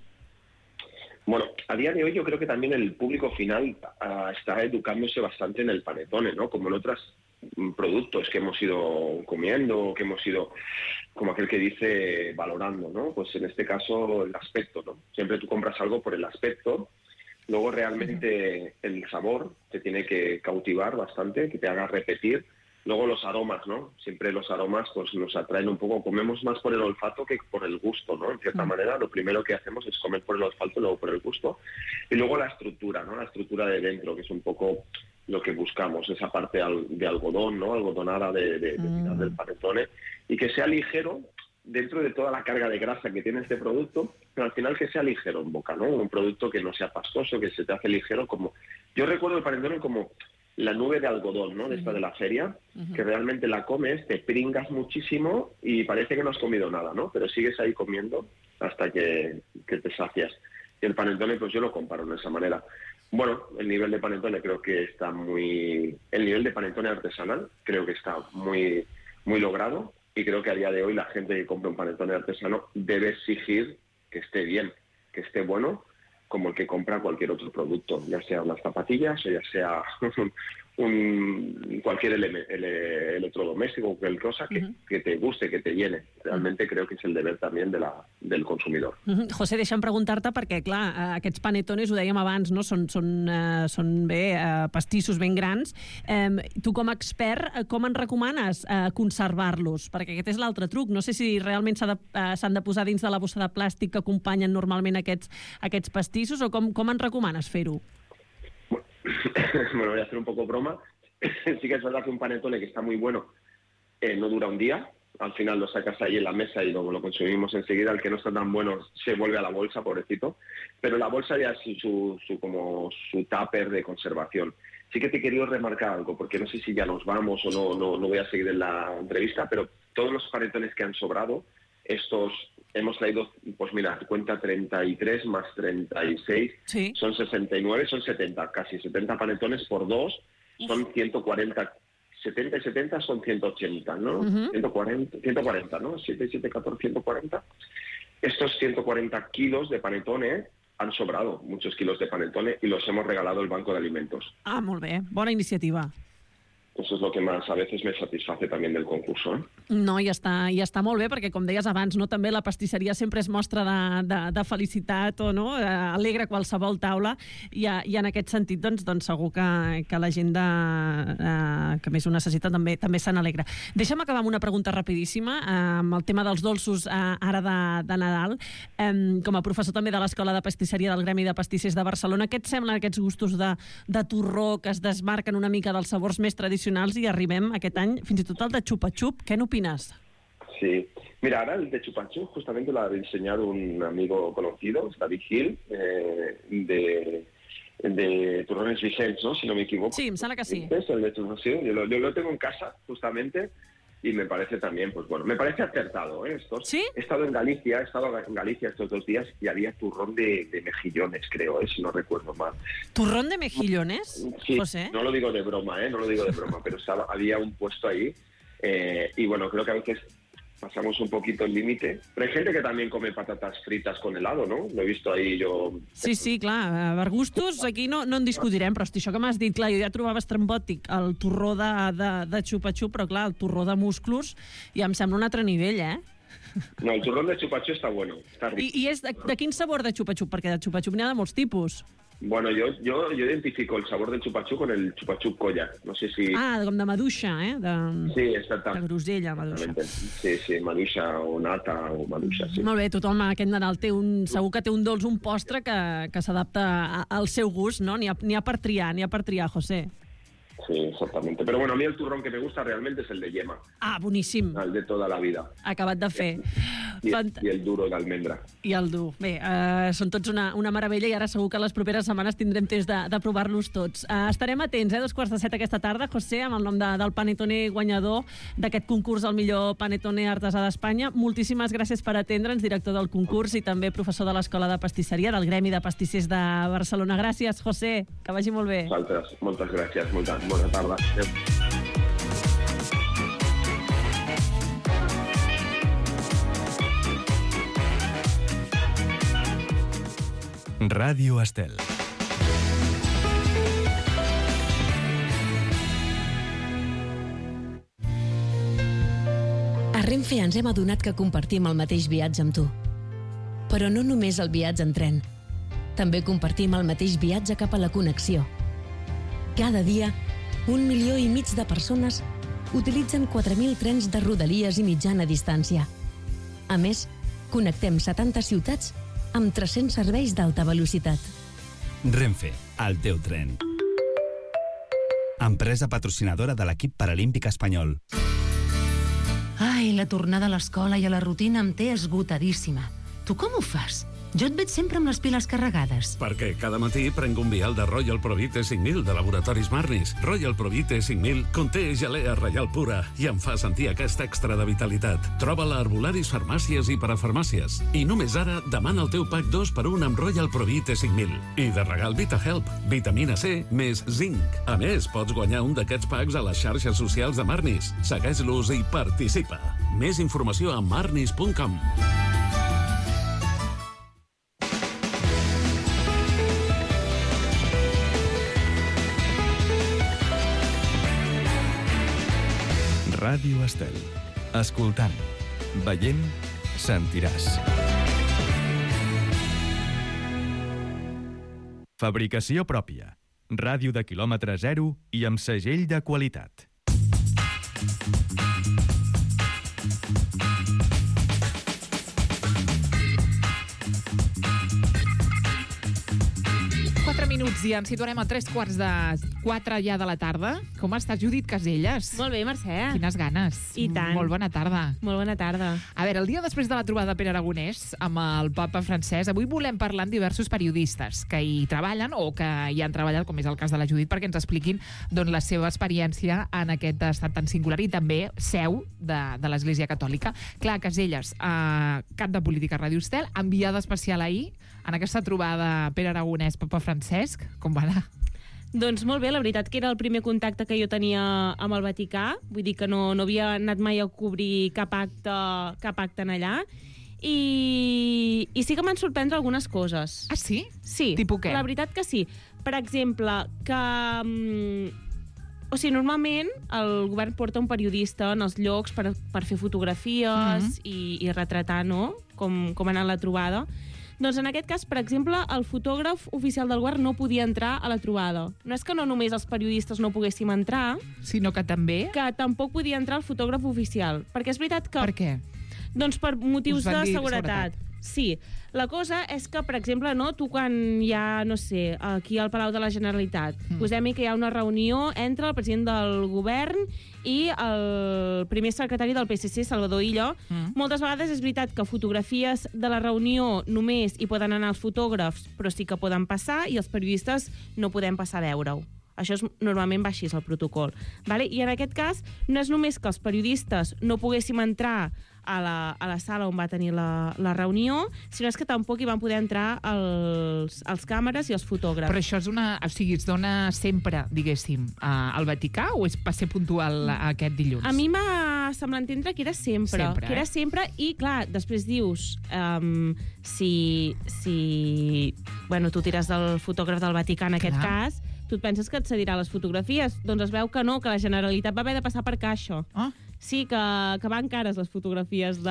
S19: Bueno, a día de hoy yo creo que también el público final está educándose bastante en el panetone, ¿no? Como en otros productos que hemos ido comiendo, que hemos ido, como aquel que dice, valorando, ¿no? Pues en este caso el aspecto, ¿no? Siempre tú compras algo por el aspecto, luego realmente el sabor te tiene que cautivar bastante, que te haga repetir. Luego los aromas, ¿no? Siempre los aromas pues nos atraen un poco, comemos más por el olfato que por el gusto, ¿no? En cierta manera, lo primero que hacemos es comer por el olfato, luego por el gusto. Y luego la estructura, ¿no? La estructura de dentro, que es un poco lo que buscamos, esa parte de algodón, ¿no? Algodonada del panetone. Y que sea ligero dentro de toda la carga de grasa que tiene este producto, pero al final que sea ligero en boca, ¿no? Un producto que no sea pastoso, que se te hace ligero como... Yo recuerdo el panetone como la nube de algodón, ¿no?, de esta de la feria, que realmente la comes, te pringas muchísimo y parece que no has comido nada, ¿no? Pero sigues ahí comiendo hasta que te sacias. Y el panetone, pues yo lo comparo de esa manera. Bueno, el nivel de panetone creo que está muy... El nivel de panetone artesanal creo que está muy, muy logrado y creo que a día de hoy la gente que compra un panetone artesano debe exigir que esté bien, que esté bueno, como el que compra cualquier otro producto, ya sea unas zapatillas o ya sea cualquier electrodoméstico, cualquier cosa que te guste, que te llene. Realmente creo que és el deber també del consumidor.
S5: José, deixa'm preguntar-te perquè, clar, aquests panetones, ho dèiem abans, no? són bé pastissos ben grans. Tu, com a expert, com en recomanes conservar-los? Perquè aquest és l'altre truc. No sé si realment s'han de posar dins de la bossa de plàstic que acompanyen normalment aquests pastissos o com en recomanes fer-ho?
S19: Bueno, voy a hacer un poco broma. Sí que es verdad que un panetone que está muy bueno no dura un día. Al final lo sacas ahí en la mesa y luego lo consumimos enseguida. El que no está tan bueno se vuelve a la bolsa, pobrecito. Pero la bolsa ya es su tupper de conservación. Sí que te he querido remarcar algo, porque no sé si ya nos vamos o no voy a seguir en la entrevista, pero todos los panetones que han sobrado, estos hemos traído, pues mira, cuenta 33 más 36, sí. Son 69, son 70, casi 70 panetones por 2, son 140, 70 y 70 son 180, ¿no? 140, ¿no? 7, 7, 14, 140. Estos 140 kilos de panetone han sobrado, muchos kilos de panetone, y los hemos regalado al Banco de Alimentos.
S5: Ah, molt bé, bona iniciativa.
S19: Eso es lo que más a veces me satisface también del concurso.
S5: No, i està molt bé, perquè, com deies abans, no, també la pastisseria sempre és mostra de felicitat o no, alegra qualsevol taula, i en aquest sentit doncs segur que la gent que més ho necessita també se n'alegra. Deixa'm acabar amb una pregunta rapidíssima, amb el tema dels dolços ara de Nadal. Com a professor també de l'Escola de Pastisseria del Gremi de Pastissers de Barcelona, què et semblen aquests gustos de torró que es desmarquen una mica dels sabors més tradicionals i arribem aquest any fins i tot al de xupa-xup? Què n'opines?
S19: Sí. Mira, ahora el de chupa-chup justamente lo ha diseñado un amigo conocido, David Gil, de Turrones Vicens, ¿no? Si no me equivoco.
S5: Sí, em sembla que sí.
S19: Es el de sí, yo lo tengo en casa, justamente, y me parece también, pues bueno, me parece acertado, ¿eh?
S5: ¿Sí?
S19: He estado en Galicia estos 2 días y había turrón de mejillones, creo, si no recuerdo mal.
S5: ¿Turrón de mejillones,
S19: sí,
S5: José?
S19: No lo digo de broma, pero había un puesto ahí, y bueno, creo que a veces pasamos un poquito el límite. Pero hay gente que también come patatas fritas con helado, ¿no? Lo he visto ahí yo...
S5: Sí, clar, per gustos aquí no en discutirem, però hosti, això que m'has dit, clar, jo ja trobava estrambòtic el torró de xupa-xup, però clar, el torró de musclos ja em sembla un altre nivell, eh?
S19: No, el turrón de xupa-xup està bueno, està ric.
S5: I és de quin sabor de xupa-xup? Perquè de xupa-xup n'hi ha de molts tipus.
S19: Bueno, yo identifico el sabor del chupa-chup con el chupa-chup colla. No sé si...
S5: Com de maduixa,
S19: Sí, exactament.
S5: De grosella, maduixa.
S19: Sí, maduixa o nata o maduixa, sí.
S5: Molt bé, tothom aquest Nadal segur que té un dolç, un postre que s'adapta al seu gust, no? N'hi ha per triar, José.
S19: Sí, exactamente. Pero bueno, a mí el turrón que me gusta realmente es el de yema.
S5: Ah, boníssim.
S19: El de toda la vida.
S5: Acabat de fer.
S19: I el duro d'almendra.
S5: I el dur. Bé, són tots una meravella i ara segur que les properes setmanes tindrem temps de provar-los tots. Estarem atents, 2:45 aquesta tarda, José, amb el nom del panetone guanyador d'aquest concurs al millor panetone artesà d'Espanya. Moltíssimes gràcies per atendre'ns, director del concurs i també professor de l'Escola de Pastisseria del Gremi de Pastissers de Barcelona. Gràcies, José, que vagi molt bé.
S19: Moltes gràcies, bona tarda.
S1: Ràdio Estel.
S20: A Renfe ens hem adonat que compartim el mateix viatge amb tu. Però no només el viatge en tren. També compartim el mateix viatge cap a la connexió. Cada dia, 1,5 milió de persones utilitzen 4.000 trens de rodalies i mitjana distància. A més, connectem 70 ciutats amb 300 serveis d'alta velocitat.
S21: Renfe, el teu tren. Empresa patrocinadora de l'equip paralímpic espanyol.
S4: Ai, la tornada a l'escola i a la rutina em té esgotadíssima. Tu com ho fas? Jo et veig sempre amb les piles carregades.
S18: Perquè cada matí prenc un vial de Royal Provit T5000 de Laboratoris Marnis. Royal Provit T5000 conté gelea reial pura i em fa sentir aquest extra de vitalitat. Troba-la a arbolaris, farmàcies i parafarmàcies. I només ara demana el teu pack 2x1 amb Royal Provit T5000. I de regal VitaHelp, vitamina C més zinc. A més, pots guanyar un d'aquests packs a les xarxes socials de Marnis. Segueix-los i participa. Més informació a marnis.com.
S1: Ràdio Estel. Escoltant, veient, sentiràs. Fabricació pròpia. Ràdio de quilòmetre zero i amb segell de qualitat.
S3: I ens situarem a 3:45 ja de la tarda. Com estàs, Judit Caselles?
S5: Molt bé, Mercè.
S3: Quines ganes.
S5: I tant.
S3: Molt bona tarda.
S5: Molt bona tarda.
S3: A veure, el dia després de la trobada de Pere Aragonès amb el papa francès, avui volem parlar amb diversos periodistes que hi treballen o que hi han treballat, com és el cas de la Judit, perquè ens expliquin doncs, la seva experiència en aquest estat tan singular i també seu de l'Església Catòlica. Clar, Caselles, cap de Política Ràdio Estel, enviada especial ahir en aquesta trobada Pere Aragonès, papa Francesc. Com va anar?
S5: Doncs molt bé, la veritat que era el primer contacte que jo tenia amb el Vaticà, vull dir que no havia anat mai a cobrir cap acte en allà, i sí que m'han sorprendre algunes coses.
S3: Ah, sí?
S5: Sí.
S3: Tipus què?
S5: La veritat que sí. Per exemple, que O sigui, normalment el govern porta un periodista en els llocs per fer fotografies i retratar, no?, com ha anat la trobada. Doncs en aquest cas, per exemple, el fotògraf oficial del govern no podia entrar a la trobada. No és que no només els periodistes no poguéssim entrar,
S3: sinó que també...
S5: Que tampoc podia entrar el fotògraf oficial. Perquè és veritat que...
S3: Per què?
S5: Doncs per motius de seguretat. Sí. La cosa és que, per exemple, no, tu quan hi ha, no sé, aquí al Palau de la Generalitat, posem-hi que hi ha una reunió entre el president del govern i el primer secretari del PSC, Salvador Illa. Moltes vegades és veritat que fotografies de la reunió només hi poden anar els fotògrafs, però sí que poden passar i els periodistes no podem passar a veure-ho. Això normalment va així, el protocol. Vale? I en aquest cas no és només que els periodistes no poguéssim entrar a la sala on va tenir la reunió, sinó que tampoc hi van poder entrar els càmeres i els fotògrafs.
S3: Però això és o sigui, es dona sempre, diguéssim, al Vaticà o va ser puntual aquest dilluns?
S5: A mi m'ha semblat entendre que era sempre. Que era sempre i, clar, després dius si bueno, tu tires del fotògraf del Vaticà en aquest cas, tu et penses que et cedirà les fotografies. Doncs es veu que no, que la Generalitat va haver de passar per caixa. Sí, que van cares les fotografies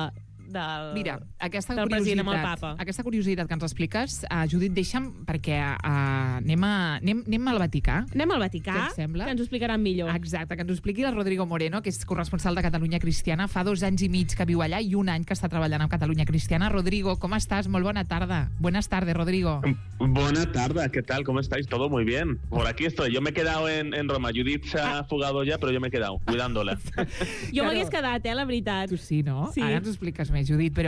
S3: Mira, aquesta
S5: president amb el papa.
S3: Aquesta curiositat que ens expliques, Judit, deixa'm, perquè anem al Vaticà.
S5: Anem al Vaticà,
S3: què et sembla?
S5: Que ens ho explicaran millor.
S3: Exacte, que ens ho expliqui el Rodrigo Moreno, que és corresponsal de Catalunya Cristiana. Fa 2 anys i mig que viu allà i 1 any que està treballant amb Catalunya Cristiana. Rodrigo, ¿cómo estás? Molt bona tarda. Buenas tardes, Rodrigo.
S7: Buena tarde, ¿qué tal? ¿Cómo estáis? Todo muy bien. Por aquí estoy. Yo me he quedado en Roma. Judith se ha fugado ya, pero yo me he quedado, cuidándola.
S5: Jo m'hagués quedat, la veritat.
S3: Tu sí, ¿no? Sí. Ahora nos explicas más, Judith, pero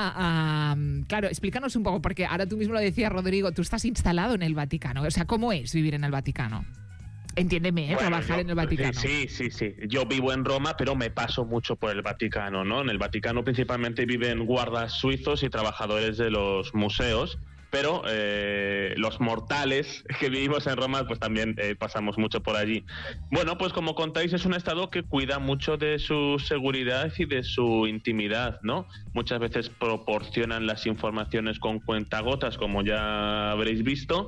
S3: claro, explícanos un poco, porque ahora tú mismo lo decías, Rodrigo, tú estás instalado en el Vaticano. O sea, ¿cómo es vivir en el Vaticano? Entiéndeme, bueno, trabajar en el Vaticano.
S7: Sí. Yo vivo en Roma, pero me paso mucho por el Vaticano, ¿no? En el Vaticano principalmente viven guardas suizos y trabajadores de los museos, pero los mortales que vivimos en Roma pues también pasamos mucho por allí. Bueno, pues como contáis, es un estado que cuida mucho de su seguridad y de su intimidad, ¿no? Muchas veces proporcionan las informaciones con cuentagotas, como ya habréis visto,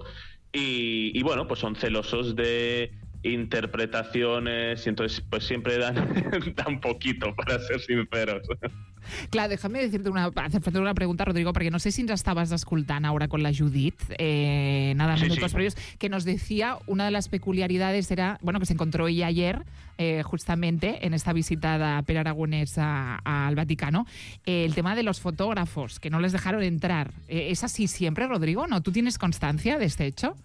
S7: y bueno, pues son celosos de interpretaciones y entonces pues siempre dan poquito, para ser sinceros.
S3: Clar, déjame hacerte una pregunta, Rodrigo, porque no sé si ens estaves escoltant ahora con la Judith, minutos previos, que nos decía una de las peculiaridades era, bueno, que se encontró ella ayer, justamente en esta visita de Per Aragonés al Vaticano, el tema de los fotógrafos, que no les dejaron entrar. ¿Es así siempre, Rodrigo? ¿No? ¿Tú tienes constancia de este hecho?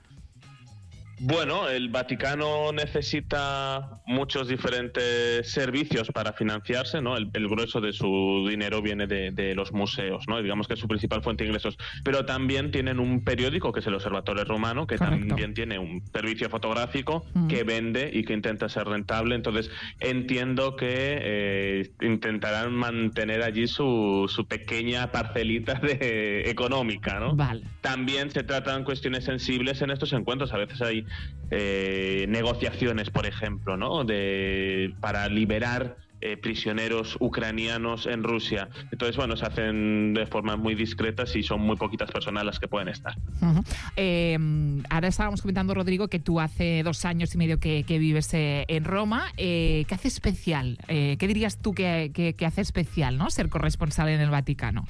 S7: Bueno, el Vaticano necesita muchos diferentes servicios para financiarse, ¿no? El grueso de su dinero viene de los museos, ¿no? Digamos que es su principal fuente de ingresos. Pero también tienen un periódico, que es el Observatorio Romano, que también tiene un servicio fotográfico que vende y que intenta ser rentable. Entonces, entiendo que intentarán mantener allí su pequeña parcelita económica, ¿no?
S3: Vale.
S7: También se tratan cuestiones sensibles en estos encuentros. A veces hay negociaciones, por ejemplo, ¿no? Para liberar prisioneros ucranianos en Rusia. Entonces, bueno, se hacen de formas muy discretas y son muy poquitas personas las que pueden estar.
S3: Ahora estábamos comentando, Rodrigo, que tú hace 2 años y medio que vives en Roma. ¿Qué hace especial? ¿Qué dirías tú que hace especial, ¿no? Ser corresponsal en el Vaticano?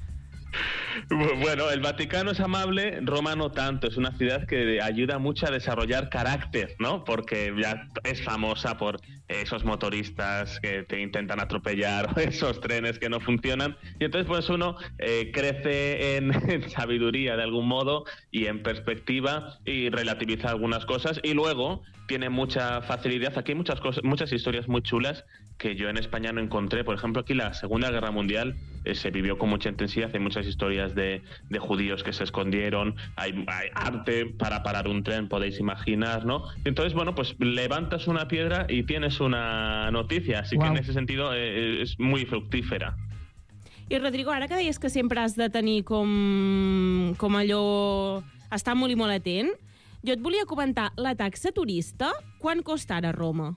S7: Bueno, el Vaticano es amable, Roma no tanto. Es una ciudad que ayuda mucho a desarrollar carácter, ¿no? Porque ya es famosa por esos motoristas que te intentan atropellar o esos trenes que no funcionan. Y entonces pues uno crece en sabiduría de algún modo y en perspectiva y relativiza algunas cosas. Y luego tiene mucha facilidad. Aquí hay muchas historias muy chulas que yo en España no encontré. Por ejemplo, aquí la Segunda Guerra Mundial se vivió con mucha intensidad. Hay muchas historias de judíos que se escondieron. Hay arte para parar un tren, podéis imaginar, ¿no? Entonces, bueno, pues levantas una piedra y tienes una noticia. Así que en ese sentido es muy fructífera.
S5: I, Rodrigo, ara que deies que sempre has de tenir com allò... estar molt i molt atent, jo et volia comentar, la taxa turista, quan costa ara a Roma?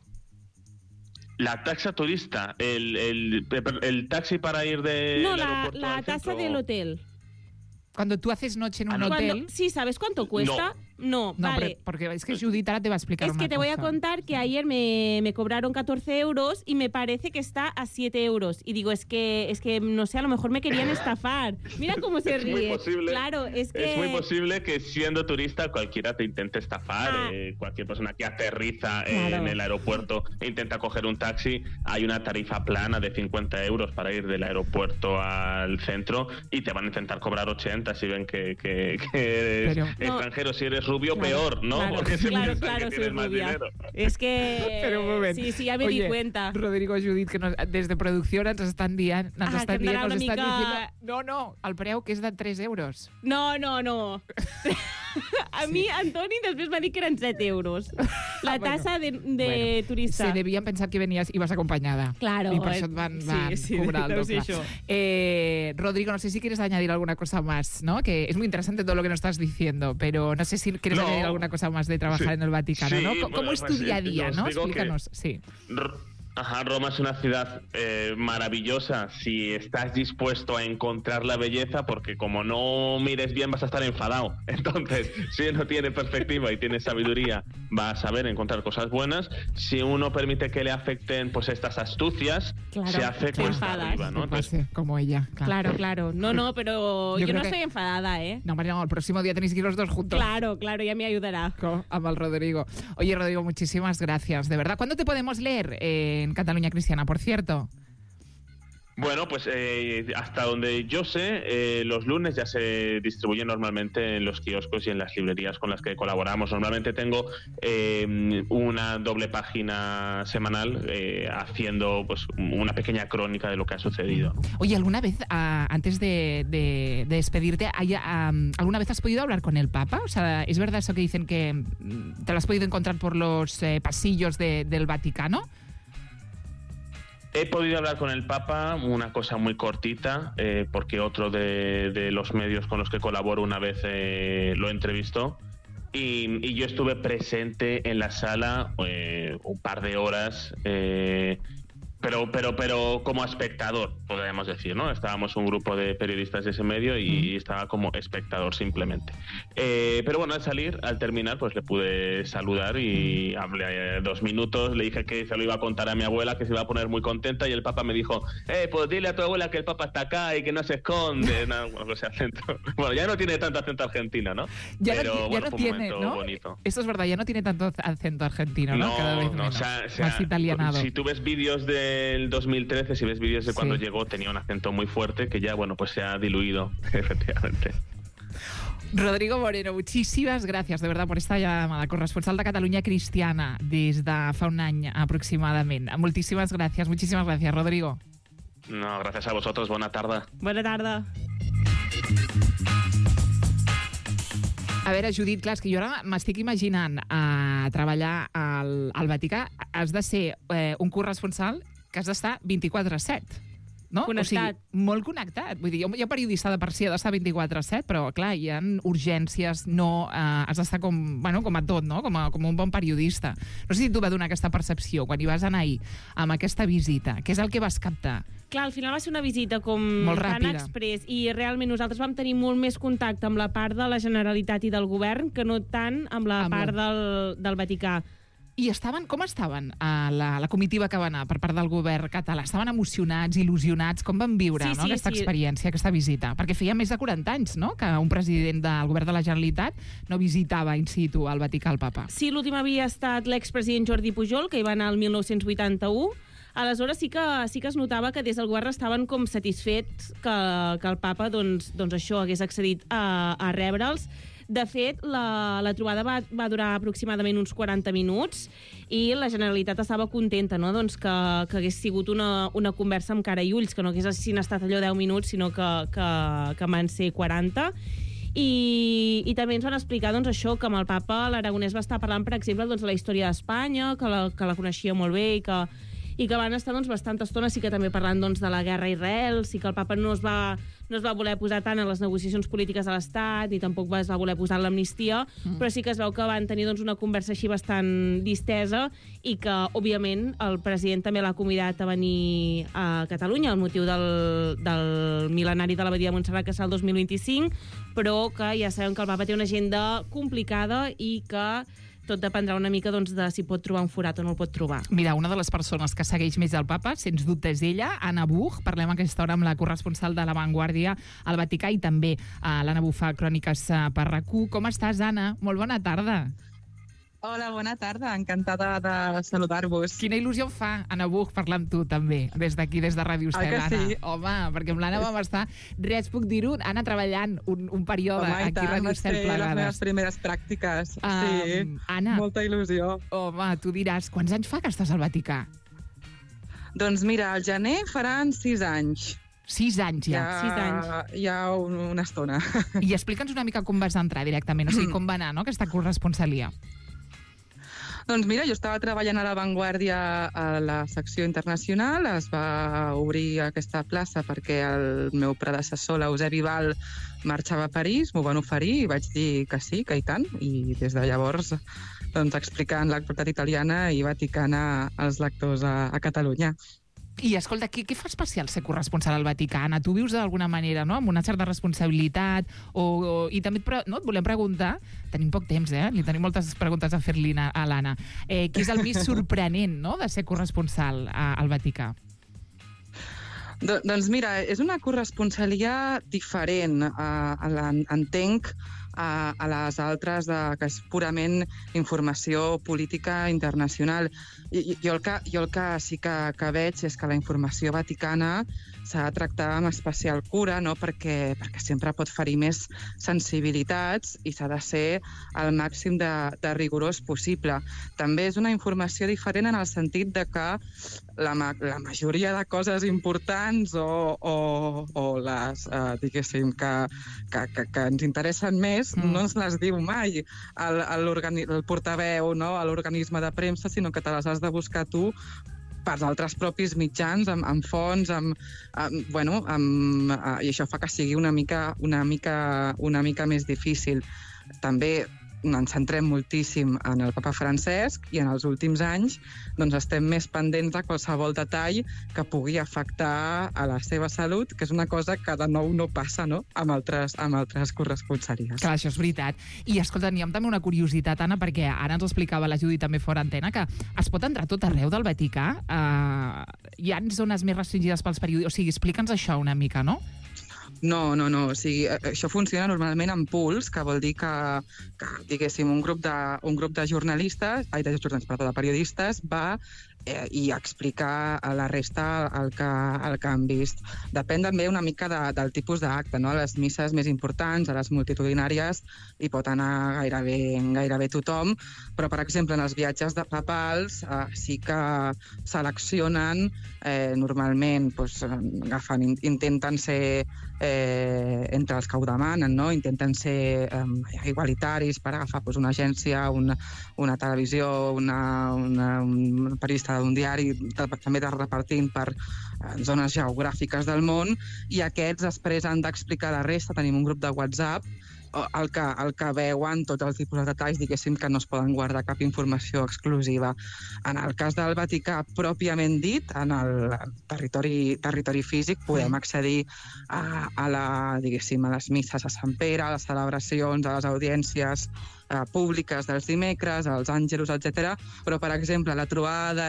S7: La taxa turista, el taxi para ir de...
S5: No, la tasa del hotel.
S3: Cuando tú haces noche en un hotel...
S5: Sí, ¿sabes cuánto cuesta?
S7: No.
S3: No,
S5: vale.
S3: Porque es que Judith ahora te va a explicar
S5: Es
S3: una
S5: que te voy a
S3: cosa.
S5: contar que ayer me cobraron 14 euros y me parece que está a 7 euros. Y digo, es que no sé, a lo mejor me querían estafar. Mira cómo se
S7: Es
S5: ríe.
S7: muy posible.
S5: Claro, es que...
S7: Es muy posible que siendo turista cualquiera te intente estafar. Cualquier persona que aterriza
S5: Claro.
S7: en el aeropuerto e intenta coger un taxi, hay una tarifa plana de 50 euros para ir del aeropuerto al centro y te van a intentar cobrar 80 si ven que eres extranjero. Si eres rubio, peor, ¿no?
S5: Claro,
S7: Porque se piensan que
S5: soy
S7: tienes más
S5: rubia.
S7: dinero.
S5: Es que...
S3: Pero un moment.
S5: Sí, ya me di
S3: Oye,
S5: cuenta.
S3: Rodrigo, Judit, que des de producció ens estan dient,
S5: que em donarà una mica-
S3: dient... No, el preu que és de 3 euros.
S5: No. A mi, Antoni, després m'ha dit que eren 7 euros. La tassa de turista.
S3: Se debían pensar que venías, ibas acompañada.
S5: Claro.
S3: Y por eso te van
S5: Sí,
S3: cobrar el
S5: deu ser
S3: doble.
S5: això.
S3: Rodrigo, no sé si quieres añadir alguna cosa más, ¿no? Que es muy interesante todo lo que nos estás diciendo, pero no sé si quieres añadir alguna cosa más de trabajar en el Vaticano,
S7: Sí,
S3: ¿no?
S7: bueno,
S3: ¿Cómo es tu
S7: pues,
S3: día a día,
S7: os
S3: no?
S7: digo que-
S3: Explícanos. Sí.
S7: Roma es una ciudad maravillosa si estás dispuesto a encontrar la belleza, porque como no mires bien vas a estar enfadado. Entonces, si uno tiene perspectiva y tiene sabiduría, va a saber encontrar cosas buenas. Si uno permite que le afecten pues estas astucias,
S5: Claro,
S7: se hace
S5: te
S7: cuesta
S5: enfadas.
S7: arriba, ¿no? Entonces,
S3: Como ella.
S5: Claro. No, pero yo
S3: Yo creo
S5: no
S3: que-
S5: estoy enfadada, ¿eh?
S3: No, María, el próximo día tenéis que ir los dos juntos.
S5: Claro, ya me ayudará.
S3: Amal Rodrigo. Oye, Rodrigo, muchísimas gracias, de verdad. ¿Cuándo te podemos leer en Cataluña Cristiana, por cierto?
S7: bueno, pues hasta donde yo sé, los lunes ya se distribuye normalmente en los kioscos y en las librerías con las que colaboramos. Normalmente tengo una doble página semanal haciendo pues una pequeña crónica de lo que ha sucedido.
S3: Oye, ¿alguna vez, antes de despedirte, alguna vez has podido hablar con el Papa? O sea, ¿es verdad eso que dicen que te lo has podido encontrar por los pasillos del Vaticano?
S7: He podido hablar con el Papa, una cosa muy cortita, porque otro de los medios con los que colaboro una vez lo entrevistó. Y yo estuve presente en la sala un par de horas, pero como espectador, podríamos decir, ¿no? Estábamos un grupo de periodistas de ese medio y estaba como espectador simplemente. Pero bueno, al terminar, pues le pude saludar y hablé 2 minutos, le dije que se lo iba a contar a mi abuela, que se iba a poner muy contenta, y el Papa me dijo, pues dile a tu abuela que el Papa está acá y que no se esconde. No, bueno, ese acento. Bueno, ya no tiene tanto acento argentino, ¿no? Pero bueno, fue un momento bonito.
S3: Esto es verdad, ya no tiene tanto acento argentino, ¿no? Cada vez menos.
S7: o sea,
S3: más italianado.
S7: Si tú ves vídeos del 2013, si ves vídeos de cuando llegó, tenía un acento muy fuerte que ya, bueno, pues se ha diluido, efectivamente.
S3: Rodrigo Moreno, muchísimas gracias, de verdad, por esta llamada. Corresponsal de Catalunya Cristiana des de fa un any aproximadament. Moltíssimes gràcies, Rodrigo.
S7: No, gracias a vosotros, buena tarde.
S5: Buena tarda.
S3: A veure, Judit, clar, és que jo ara m'estic imaginant treballar al Vaticà. Has de ser un corresponsal que has d'estar 24/7. No?
S5: Connectat.
S3: O sigui, molt connectat. Vull dir, jo periodista de per si ha d'estar 24/7, però clar, hi ha urgències, has d'estar com a tot, no? Com un bon periodista. No sé si tu va donar aquesta percepció quan hi vas anar ahir amb aquesta visita. Què és el que vas captar?
S5: Clar, al final va ser una visita com
S3: Molt
S5: tan
S3: ràpida.
S5: express i realment nosaltres vam tenir molt més contacte amb la part de la Generalitat i del govern que no tant amb la part del Vaticà.
S3: I com estaven la comitiva que va anar per part del govern català? Estaven emocionats, il·lusionats? Com van viure aquesta experiència, aquesta visita? Perquè feia més de 40 anys, no?, que un president del govern de la Generalitat no visitava in situ al Vaticà el Papa.
S5: Sí, l'últim havia estat l'expresident Jordi Pujol, que hi va anar el 1981. Aleshores sí que es notava que des del govern estaven com satisfets que el Papa doncs això hagués accedit a rebre'ls. De fet, la trobada va durar aproximadament uns 40 minuts i la Generalitat estava contenta, no?, doncs que hagués sigut una conversa amb cara i ulls, que no hagués estat allò 10 minuts, sinó que van ser 40. I també ens van explicar doncs, això, que amb el Papa l'Aragonès va estar parlant, per exemple, doncs, de la història d'Espanya, que la coneixia molt bé i que van estar doncs, bastanta estona sí que també parlant doncs, de la guerra a Israel, sí que el Papa no es va no es va voler posar tant en les negociacions polítiques de l'Estat, ni tampoc es va voler posar en l'amnistia, però sí que es veu que van tenir doncs, una conversa així bastant distesa i que, òbviament, el president també l'ha convidat a venir a Catalunya al motiu del mil·lenari de l'abadia de Montserrat, que serà el 2025, però que ja sabem que el Papa té una agenda complicada i que tot dependrà una mica doncs, de si pot trobar un forat o no el pot trobar.
S3: Mira, una de les persones que segueix més el papa, sens dubte és ella, Anna Buch. Parlem a aquesta hora amb la corresponsal de La Vanguardia al Vaticà i també l'Anna Buch fa cròniques per RAC1. Com estàs, Anna? Molt bona tarda.
S2: Hola, bona tarda. Encantada de saludar-vos.
S3: Quina il·lusió em fa, Anna Buch, parlar amb tu també, des d'aquí, des de Ràdio Estel, Anna.
S2: Sí?
S3: Home, perquè amb l'Anna vam estar, res puc dir-ho, Anna treballant un període aquí a Ràdio Estel plegades.
S2: Les meves primeres pràctiques, sí.
S3: Anna,
S2: molta il·lusió.
S3: Home, tu diràs, quants anys fa que estàs al Vaticà?
S2: Doncs mira, al gener faran 6 anys.
S3: 6 anys ja.
S2: 6 anys. Ja una estona.
S3: I explica'ns una mica com vas entrar directament, o sigui, com va anar, no?, aquesta corresponsalia.
S2: Doncs mira, jo estava treballant a La Vanguardia a la secció internacional, es va obrir aquesta plaça perquè el meu predecessor, l'Eusebi Val, marxava a París, m'ho van oferir i vaig dir que sí, que i tant, i des de llavors doncs, explicant l'actualitat italiana i vaticana als lectors a Catalunya.
S3: I escolta, què fa especial ser corresponsal al Vaticà, Anna? Tu vius d'alguna manera, no?, amb una certa responsabilitat, i també et volem preguntar, tenim poc temps, li tenim moltes preguntes a fer-li a l'Anna, què és el més sorprenent, no?, de ser corresponsal al Vaticà?
S2: Doncs mira, és una corresponsalia diferent, entenc, a les altres, que és purament informació política internacional. Jo el que sí que veig és que la informació vaticana s'ha de tractar amb especial cura, no? perquè sempre pot ferir més sensibilitats i s'ha de ser el màxim de rigorós possible. També és una informació diferent en el sentit de que la majoria de coses importants o les, diguéssim, que ens interessen més, no ens les diu mai el portaveu, no?, a l'organisme de premsa, sinó que te les has de buscar tu pels altres propis mitjans, amb fonts, i això fa que sigui una mica més difícil. També ens centrem moltíssim en el papa Francesc i en els últims anys doncs estem més pendents de qualsevol detall que pugui afectar a la seva salut, que és una cosa que de nou no passa, no?, amb altres corresponsalies.
S3: Clar, això és veritat. I escolta, n'hi ha també una curiositat, Anna, perquè ara ens ho explicava la Judit també fora antena, que es pot entrar tot arreu del Vaticà. Hi ha zones més restringides pels periodistes. O sigui, explica'ns això una mica, no?
S2: No. O sigui, això funciona normalment en pools, que vol dir que diguéssim, un grup de periodistes va i explicar a la resta el que han vist. Depèn també una mica del tipus d'acte, no? A les misses més importants, a les multitudinàries, hi pot anar gairebé tothom, però, per exemple, en els viatges papals sí que seleccionen normalment, intenten ser entre els que ho demanen, no? Intenten ser igualitaris per agafar una agència, una televisió, un periodista d'un diari, també repartint per zones geogràfiques del món, i aquests després han d'explicar a la resta. Tenim un grup de WhatsApp el que veuen tots els tipus de detalls, diguéssim, que no es poden guardar cap informació exclusiva. En el cas del Vaticà, pròpiament dit, en el territori físic, podem accedir a les misses a Sant Pere, a les celebracions, a les audiències públiques dels dimecres, als àngelus, etc. Però, per exemple, la trobada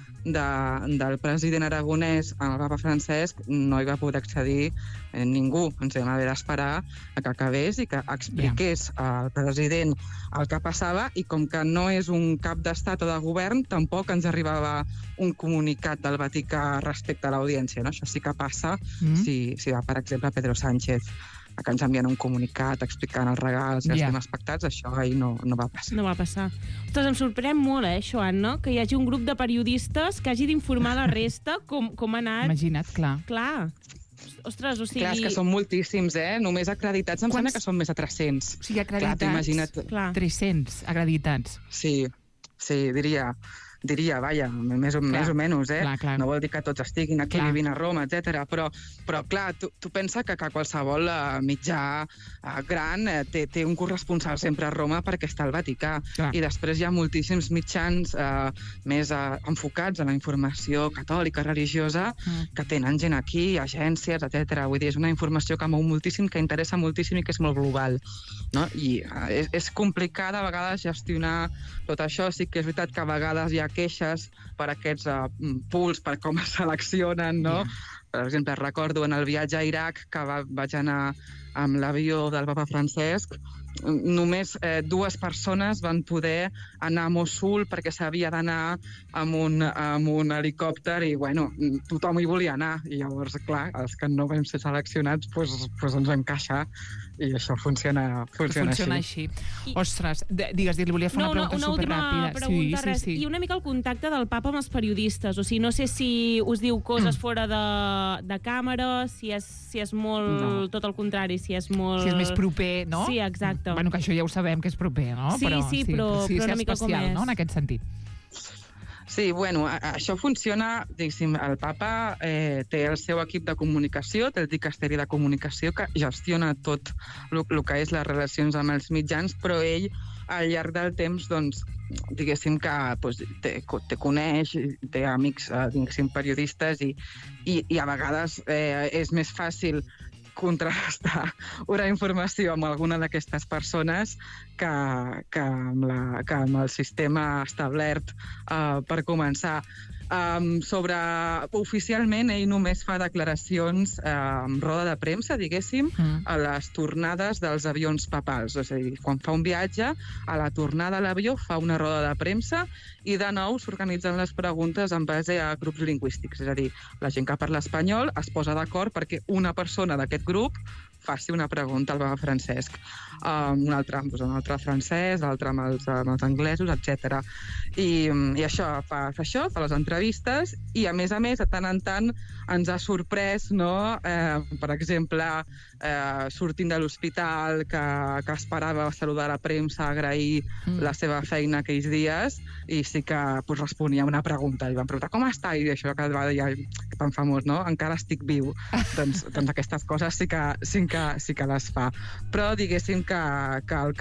S2: del president aragonès amb el papa Francesc no hi va poder accedir ningú. Ens vam haver d'esperar que acabés i que expliqués al president el que passava, i com que no és un cap d'estat o de govern, tampoc ens arribava un comunicat del Vaticà respecte a l'audiència, no? Això sí que passa si va, per exemple, Pedro Sánchez, que ens envien un comunicat explicant els regals i els temes pactats. Això ahir no va passar.
S5: No va passar. Ostres, em sorprèn molt, això, Anna, que hi hagi un grup de periodistes que hagi d'informar la resta com ha anat.
S3: Imagina't, clar.
S5: Clar. Ostres, o sigui...
S2: Clar, és que són moltíssims, Només acreditats em sembla que són més de 300.
S3: O sigui, acreditats, clar, 300 acreditats.
S2: Sí, diria diria, vaja, més o menys,
S3: clar.
S2: No vol dir que tots estiguin aquí vivint a Roma, etc. Però clar, tu pensa que qualsevol mitjà gran té un corresponsal sempre a Roma perquè està al Vaticà. I després hi ha moltíssims mitjans més enfocats a la informació catòlica, religiosa, que tenen gent aquí, agències, etc. Vull dir, és una informació que mou moltíssim, que interessa moltíssim i que és molt global. No? I és complicat a vegades gestionar tot això. Sí que és veritat que a vegades hi ha queixes per aquests pools, per com es seleccionen, no? Per exemple, recordo en el viatge a Iraq que vaig anar amb l'avió del papa Francesc, només 2 persones van poder anar a Mossul perquè s'havia d'anar amb un helicòpter i, bueno, tothom hi volia anar. I llavors, clar, els que no vam ser seleccionats, doncs ens vam queixar i això funciona
S3: així. Ostres, digues, li volia fer una pregunta superràpida.
S9: Una última pregunta, res. I una mica el contacte del papa amb els periodistes. O sigui, no sé si us diu coses fora de càmera, si és molt tot el contrari, si és molt...
S3: Si és més proper, no?
S9: Sí, exacte.
S3: Bueno, que això ja ho sabem, que és proper, no?
S9: Sí, però una mica com és.
S3: No? En aquest sentit.
S2: Sí, bueno, això funciona, diguéssim, el papa té el seu equip de comunicació, té el dicasteri de comunicació que gestiona tot el que és les relacions amb els mitjans, però ell, al llarg del temps, doncs, diguéssim que te coneix, té amics, diguéssim, periodistes i a vegades és més fàcil contrastar una informació amb alguna d'aquestes persones que amb el sistema establert per començar. Oficialment, ell només fa declaracions en roda de premsa, diguéssim, a les tornades dels avions papals. És a dir, quan fa un viatge, a la tornada a l'avió fa una roda de premsa i de nou s'organitzen les preguntes en base a grups lingüístics. És a dir, la gent que parla espanyol es posa d'acord perquè una persona d'aquest grup faci una pregunta al papa Francesc. Un altre francès, l'altre amb els anglesos, etc. I això, fa les entrevistes i, a més, de tant en tant ens ha sorprès, no? Per exemple, sortint de l'hospital, que esperava saludar la premsa, agrair la seva feina aquells dies, i sí que responia una pregunta. I van preguntar, com està? I això que va dir, tan famós, no? Encara estic viu. Doncs aquestes coses sí que les fa. Però diguéssim que el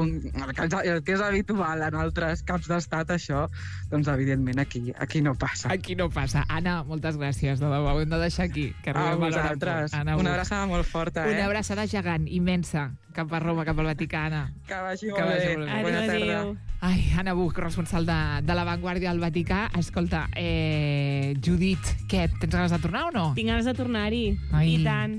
S2: que és habitual en altres caps d'estat, això, doncs evidentment aquí no passa.
S3: Aquí no passa. Anna, moltes gràcies, de debò. Ho hem de deixar aquí.
S2: A vosaltres. Una abraçada molt forta.
S3: Una abraçada gegant, immensa, cap a Roma, cap al Vaticà, Anna.
S2: Que vagi molt bé. Bona tarda.
S3: Ai, Anna Buch, corresponsal de La Vanguardia al Vaticà. Escolta, Judit, què? Tens ganes de tornar o no?
S9: Tinc ganes de tornar-hi. I tant.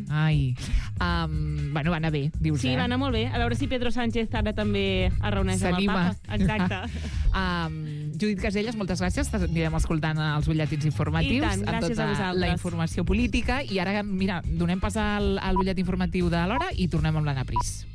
S3: Bueno, va anar bé, dius,
S9: Sí, va anar molt bé. A veure si Pedro Sánchez ara també es reuneix amb el papa.
S3: Exacte. Judit Caselles, moltes gràcies. T'anirem escoltant els butlletins informatius.
S9: I tant, gràcies a vosaltres.
S3: La informació política. I ara, mira, donem pas al butlletí informatiu de l'hora i tornem amb l'Anna Pris.